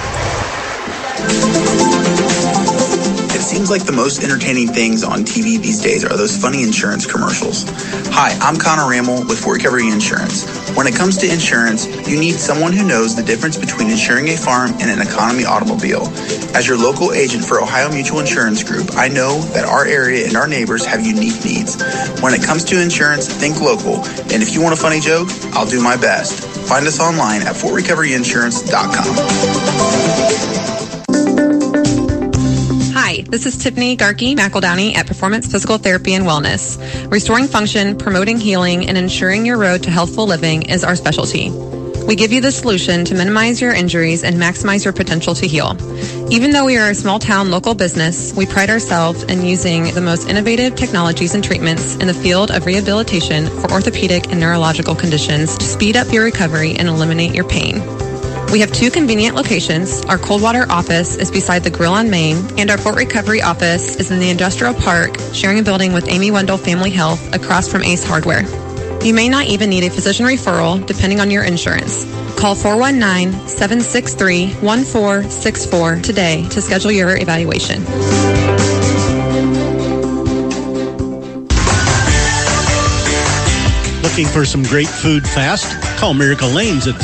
It seems like the most entertaining things on TV these days are those funny insurance commercials. Hi, I'm Connor Rammel with Fort Recovery Insurance. When it comes to insurance, you need someone who knows the difference between insuring a farm and an economy automobile. As your local agent for Ohio Mutual Insurance Group, I know that our area and our neighbors have unique needs. When it comes to insurance, think local. And if you want a funny joke, I'll do my best. Find us online at fortrecoveryinsurance.com. Hi, this is Tiffany Garkey McEldowney at Performance Physical Therapy and Wellness. Restoring function, promoting healing, and ensuring your road to healthful living is our specialty. We give you the solution to minimize your injuries and maximize your potential to heal. Even though we are a small-town local business, we pride ourselves in using the most innovative technologies and treatments in the field of rehabilitation for orthopedic and neurological conditions to speed up your recovery and eliminate your pain. We have 2 convenient locations. Our Coldwater office is beside the Grill on Main, and our Fort Recovery office is in the Industrial Park, sharing a building with Amy Wendell Family Health across from Ace Hardware. You may not even need a physician referral, depending on your insurance. Call 419-763-1464 today to schedule your evaluation. Looking for some great food fast? Call Miracle Lanes at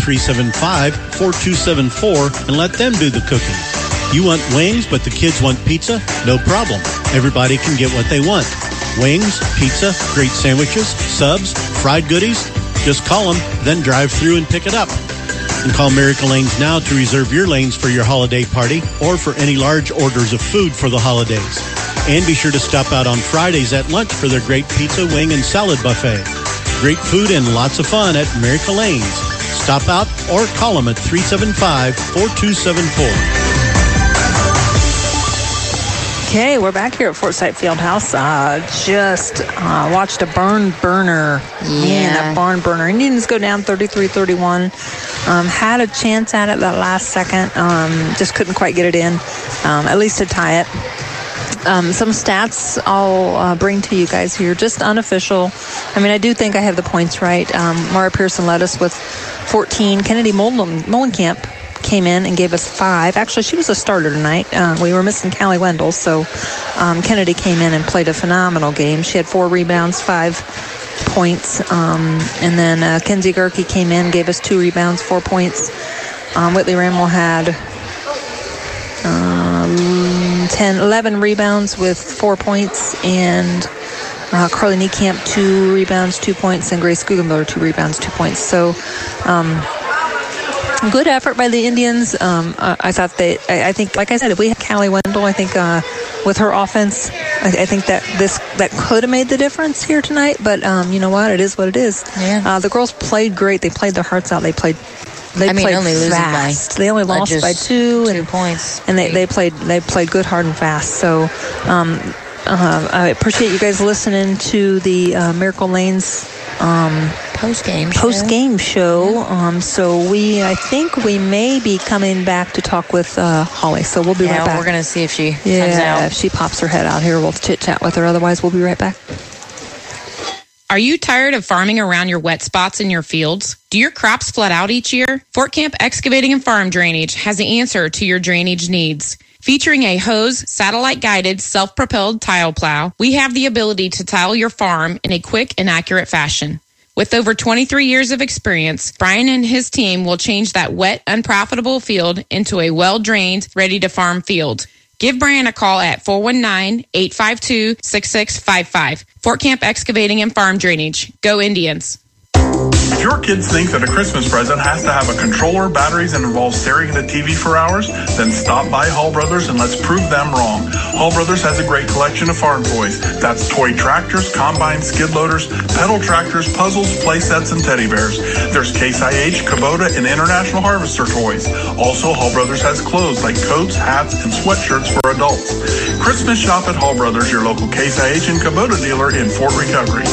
375-4274 and let them do the cooking. You want wings, but the kids want pizza? No problem. Everybody can get what they want. Wings, pizza, great sandwiches, subs, fried goodies. Just call them, then drive through and pick it up. And call Miracle Lanes now to reserve your lanes for your holiday party or for any large orders of food for the holidays. And be sure to stop out on Fridays at lunch for their great pizza, wing, and salad buffet. Great food and lots of fun at Miracle Lanes. Stop out or call them at 375-4274. Okay, we're back here at Forsyth Fieldhouse. Just watched a barn burner. Man, that barn burner. Indians go down 33-31. Had a chance at it that last second. Just couldn't quite get it in. At least to tie it. Some stats I'll bring to you guys here, just unofficial. I mean, I do think I have the points right. Mara Pearson led us with 14. Kennedy Molenkamp came in and gave us 5. Actually, she was a starter tonight. We were missing Callie Wendell, so Kennedy came in and played a phenomenal game. She had 4 rebounds, 5 points. And then Kenzie Gerke came in, gave us 2 rebounds, 4 points. Whitley Rammel had 11 rebounds with 4 points, and Carly Niekamp 2 rebounds, 2 points, and Grace Guggenmiller 2 rebounds, 2 points. So Good effort by the Indians. I think, like I said, if we had Callie Wendell, I think with her offense, I think that could have made the difference here tonight. But you know what? It is what it is. Yeah. The girls played great. They played their hearts out. They played only fast. They only lost by 2 points. And they played good, hard, and fast. So I appreciate you guys listening to the Miracle Lanes post-game show. So I think we may be coming back to talk with Holly. So we'll be right back. We're going to see if she comes out. If she pops her head out here, we'll chit-chat with her. Otherwise, we'll be right back. Are you tired of farming around your wet spots in your fields? Do your crops flood out each year? Fort Camp Excavating and Farm Drainage has the answer to your drainage needs. Featuring a hose, satellite-guided, self-propelled tile plow, we have the ability to tile your farm in a quick and accurate fashion. With over 23 years of experience, Brian and his team will change that wet, unprofitable field into a well-drained, ready-to-farm field. Give Brian a call at 419-852-6655. Fort Camp Excavating and Farm Drainage. Go Indians. If your kids think that a Christmas present has to have a controller, batteries, and involves staring at a TV for hours, then stop by Hall Brothers and let's prove them wrong. Hall Brothers has a great collection of farm toys. That's toy tractors, combines, skid loaders, pedal tractors, puzzles, play sets, and teddy bears. There's Case IH, Kubota, and International Harvester toys. Also, Hall Brothers has clothes like coats, hats, and sweatshirts for adults. Christmas shop at Hall Brothers, your local Case IH and Kubota dealer in Fort Recovery.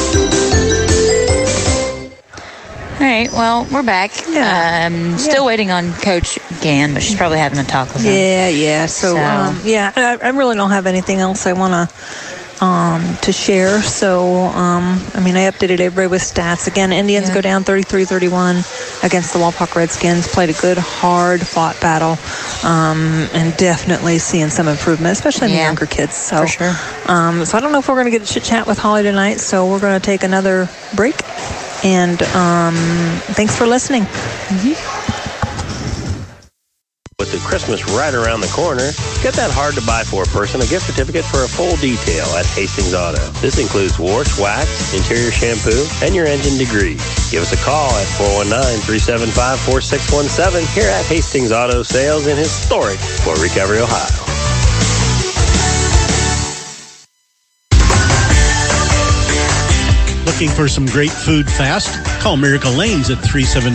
All right, well, we're back. Still waiting on Coach Gann, but she's probably having a talk with him. Yeah. So. I really don't have anything else I want to share. So, I updated everybody with stats. Again, Indians go down 33-31 against the Walpock Redskins. Played a good, hard-fought battle, and definitely seeing some improvement, especially in the younger kids. So, for sure. So I don't know if we're going to get a chit-chat with Holly tonight, so we're going to take another break. And thanks for listening. With the Christmas right around the corner, get that hard-to-buy-for person a gift certificate for a full detail at Hastings Auto. This includes wash, wax, interior shampoo, and your engine degree. Give us a call at 419-375-4617 here at Hastings Auto Sales in historic Fort Recovery, Ohio. Looking for some great food fast? Call Miracle Lanes at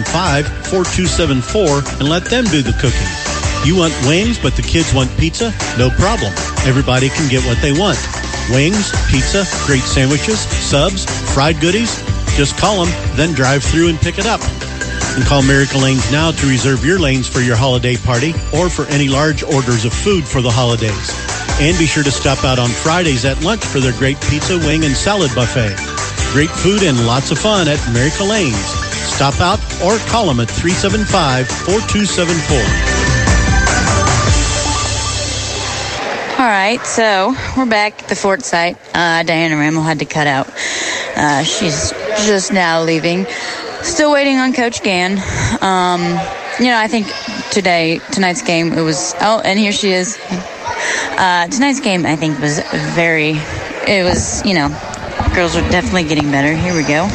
375-4274 and let them do the cooking. You want wings, but the kids want pizza? No problem. Everybody can get what they want. Wings, pizza, great sandwiches, subs, fried goodies. Just call them, then drive through and pick it up. And call Miracle Lanes now to reserve your lanes for your holiday party or for any large orders of food for the holidays. And be sure to stop out on Fridays at lunch for their great pizza, wing, and salad buffet. Great food and lots of fun at Miracle Lanes. Stop out or call them at 375-4274. All right, so we're back at the Fort site. Diana Rammel had to cut out. She's just now leaving. Still waiting on Coach Gann. I think tonight's game, it was... Oh, and here she is. Tonight's game, I think, was girls are definitely getting better. Here we go.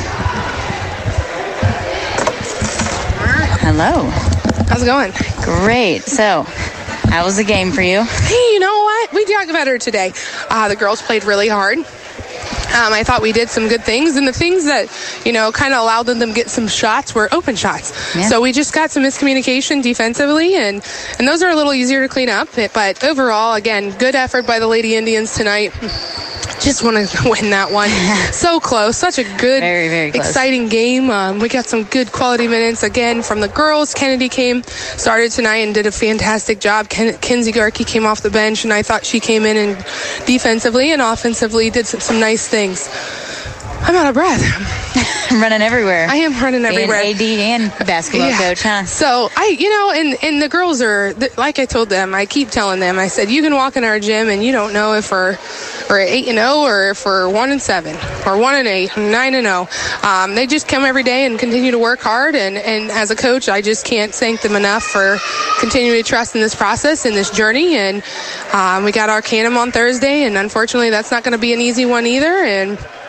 Hello. How's it going? Great. So, how was the game for you? Hey, you know what? We talked about her today. The girls played really hard. I thought we did some good things, and the things that, kind of allowed them to get some shots were open shots. Yeah. So we just got some miscommunication defensively, and those are a little easier to clean up. But overall, again, good effort by the Lady Indians tonight. Just want to win that one. So close. Such a good, very, very close, exciting game. We got some good quality minutes again from the girls. Kennedy started tonight and did a fantastic job. Kinsey Garkey came off the bench, and I thought she came in and defensively and offensively did some nice things. I'm out of breath. Running everywhere. I am running everywhere. Being AD and basketball coach, huh? So and the girls are, like I told them, I keep telling them, I said, you can walk in our gym and you don't know if we're 8-0 or if we're 1-7 or 1-8, 9-0. They just come every day and continue to work hard. And as a coach, I just can't thank them enough for continuing to trust in this process, in this journey. And we got Arcanum on Thursday, and unfortunately, that's not going to be an easy one either. And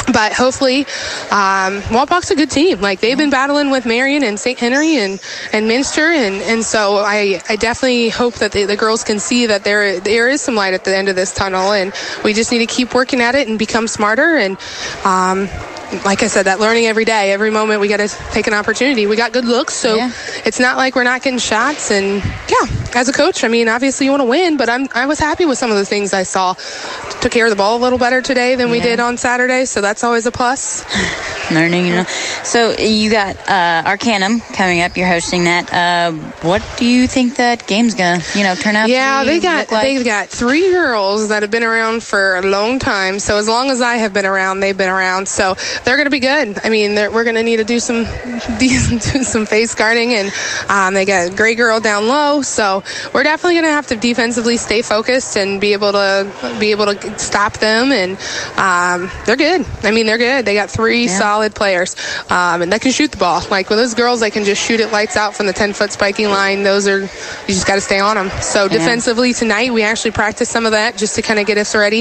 But hopefully, Walpock's a good team. Like, they've been battling with Marion and St. Henry and Minster, and so I definitely hope that the girls can see that there is some light at the end of this tunnel, and we just need to keep working at it and become smarter. And like I said, that learning every day, every moment, we got to take an opportunity. We got good looks, so it's not like we're not getting shots. And as a coach, I mean, obviously you want to win, but I was happy with some of the things I saw. Took care of the ball a little better today than we did on Saturday, so that's always a plus. Learning, So you got Arcanum coming up. You're hosting that. What do you think that game's gonna, turn out? Yeah, they've got 3 girls that have been around for a long time. So as long as I have been around, they've been around. So they're gonna be good. I mean, we're gonna need to do some face guarding, and they got a great girl down low. So we're definitely gonna have to defensively stay focused and be able to stop them. And they're good. I mean, they're good. They got 3 solid players, and they can shoot the ball. Like with those girls, they can just shoot it lights out from the 10-foot spiking line. You just got to stay on them. So defensively tonight, we actually practiced some of that just to kind of get us ready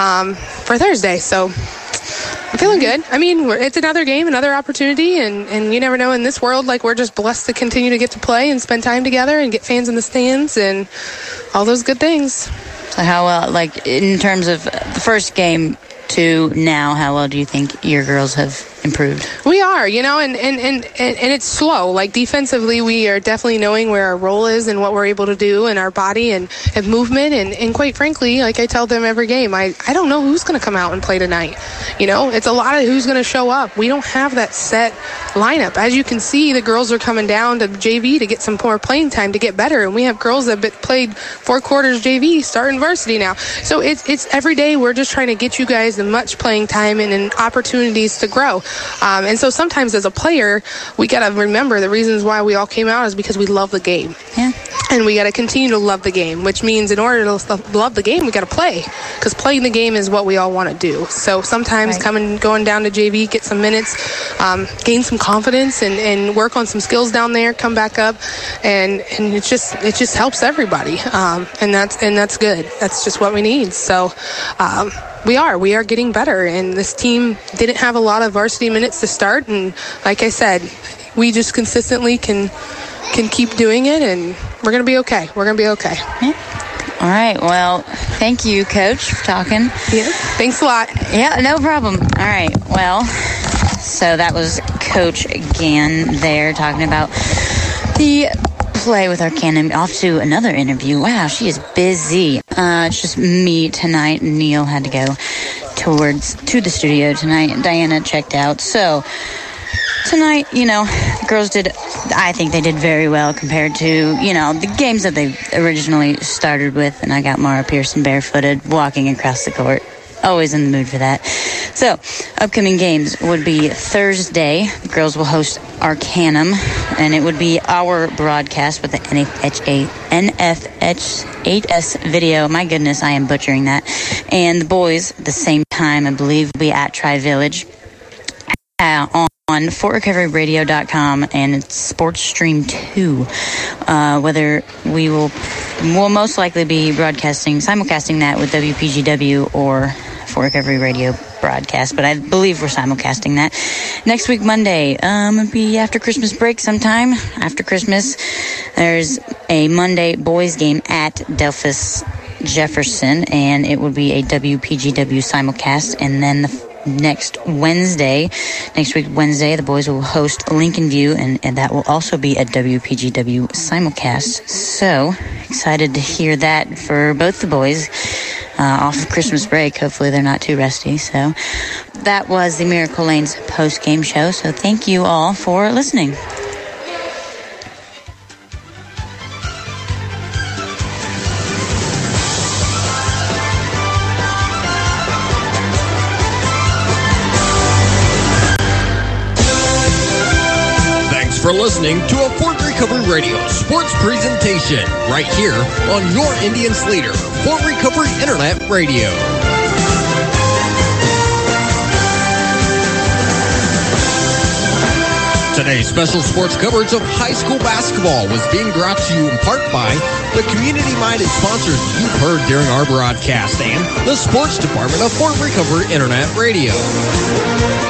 for Thursday. So I'm feeling good. I mean, it's another game, another opportunity, and you never know in this world. Like, we're just blessed to continue to get to play and spend time together and get fans in the stands and all those good things. So how well, like in terms of the first game to now, how well do you think your girls have improved? We are, and it's slow. Like, defensively, we are definitely knowing where our role is and what we're able to do in our body and movement. And quite frankly, like I tell them every game, I don't know who's going to come out and play tonight. It's a lot of who's going to show up. We don't have that set lineup. As you can see, the girls are coming down to JV to get some more playing time to get better. And we have girls that have played 4 quarters JV starting varsity now. So it's every day we're just trying to get you guys as much playing time and opportunities to grow. And so sometimes as a player, we got to remember the reasons why we all came out is because we love the game. Yeah. And we got to continue to love the game, which means in order to love the game, we got to play, because playing the game is what we all want to do. So sometimes going down to JV, get some minutes, gain some confidence and work on some skills down there, come back up, and it just helps everybody. And that's good. That's just what we need. So we are getting better, and this team didn't have a lot of varsity minutes to start, and like I said, we just consistently can keep doing it, and we're going to be okay. We're going to be okay. Yeah. All right. Well, thank you, Coach, for talking. Yeah. Thanks a lot. Yeah, no problem. All right. Well, so that was Coach Gann there talking about the play with Arcanum. Off to another interview. Wow, she is busy. It's just me tonight. Neil had to go to the studio tonight. Diana checked out. So tonight, the girls I think they did very well compared to, the games that they originally started with. And I got Mara Pearson barefooted walking across the court. Always in the mood for that. So, upcoming games would be Thursday. The girls will host Arcanum, and it would be our broadcast with the NFH8S video. My goodness, I am butchering that. And the boys, at the same time, I believe, will be at Tri-Village on FortRecoveryRadio.com, and it's Sports Stream 2. Whether we'll most likely be simulcasting that with WPGW or Fort Recovery Radio broadcast, but I believe we're simulcasting that next week, Monday. It'll be after Christmas break sometime. After Christmas, there's a Monday boys game at Delphus Jefferson, and it will be a WPGW simulcast. And then next week, Wednesday, the boys will host Lincoln View, and that will also be a WPGW simulcast. So excited to hear that for both the boys off of Christmas break. Hopefully they're not too rusty. So that was the Miracle Lanes post-game show. So thank you all for listening. For listening to a Fort Recovery Radio sports presentation right here on your Indians leader, Fort Recovery Internet Radio. Today's special sports coverage of high school basketball was being brought to you in part by the community-minded sponsors you've heard during our broadcast and the sports department of Fort Recovery Internet Radio.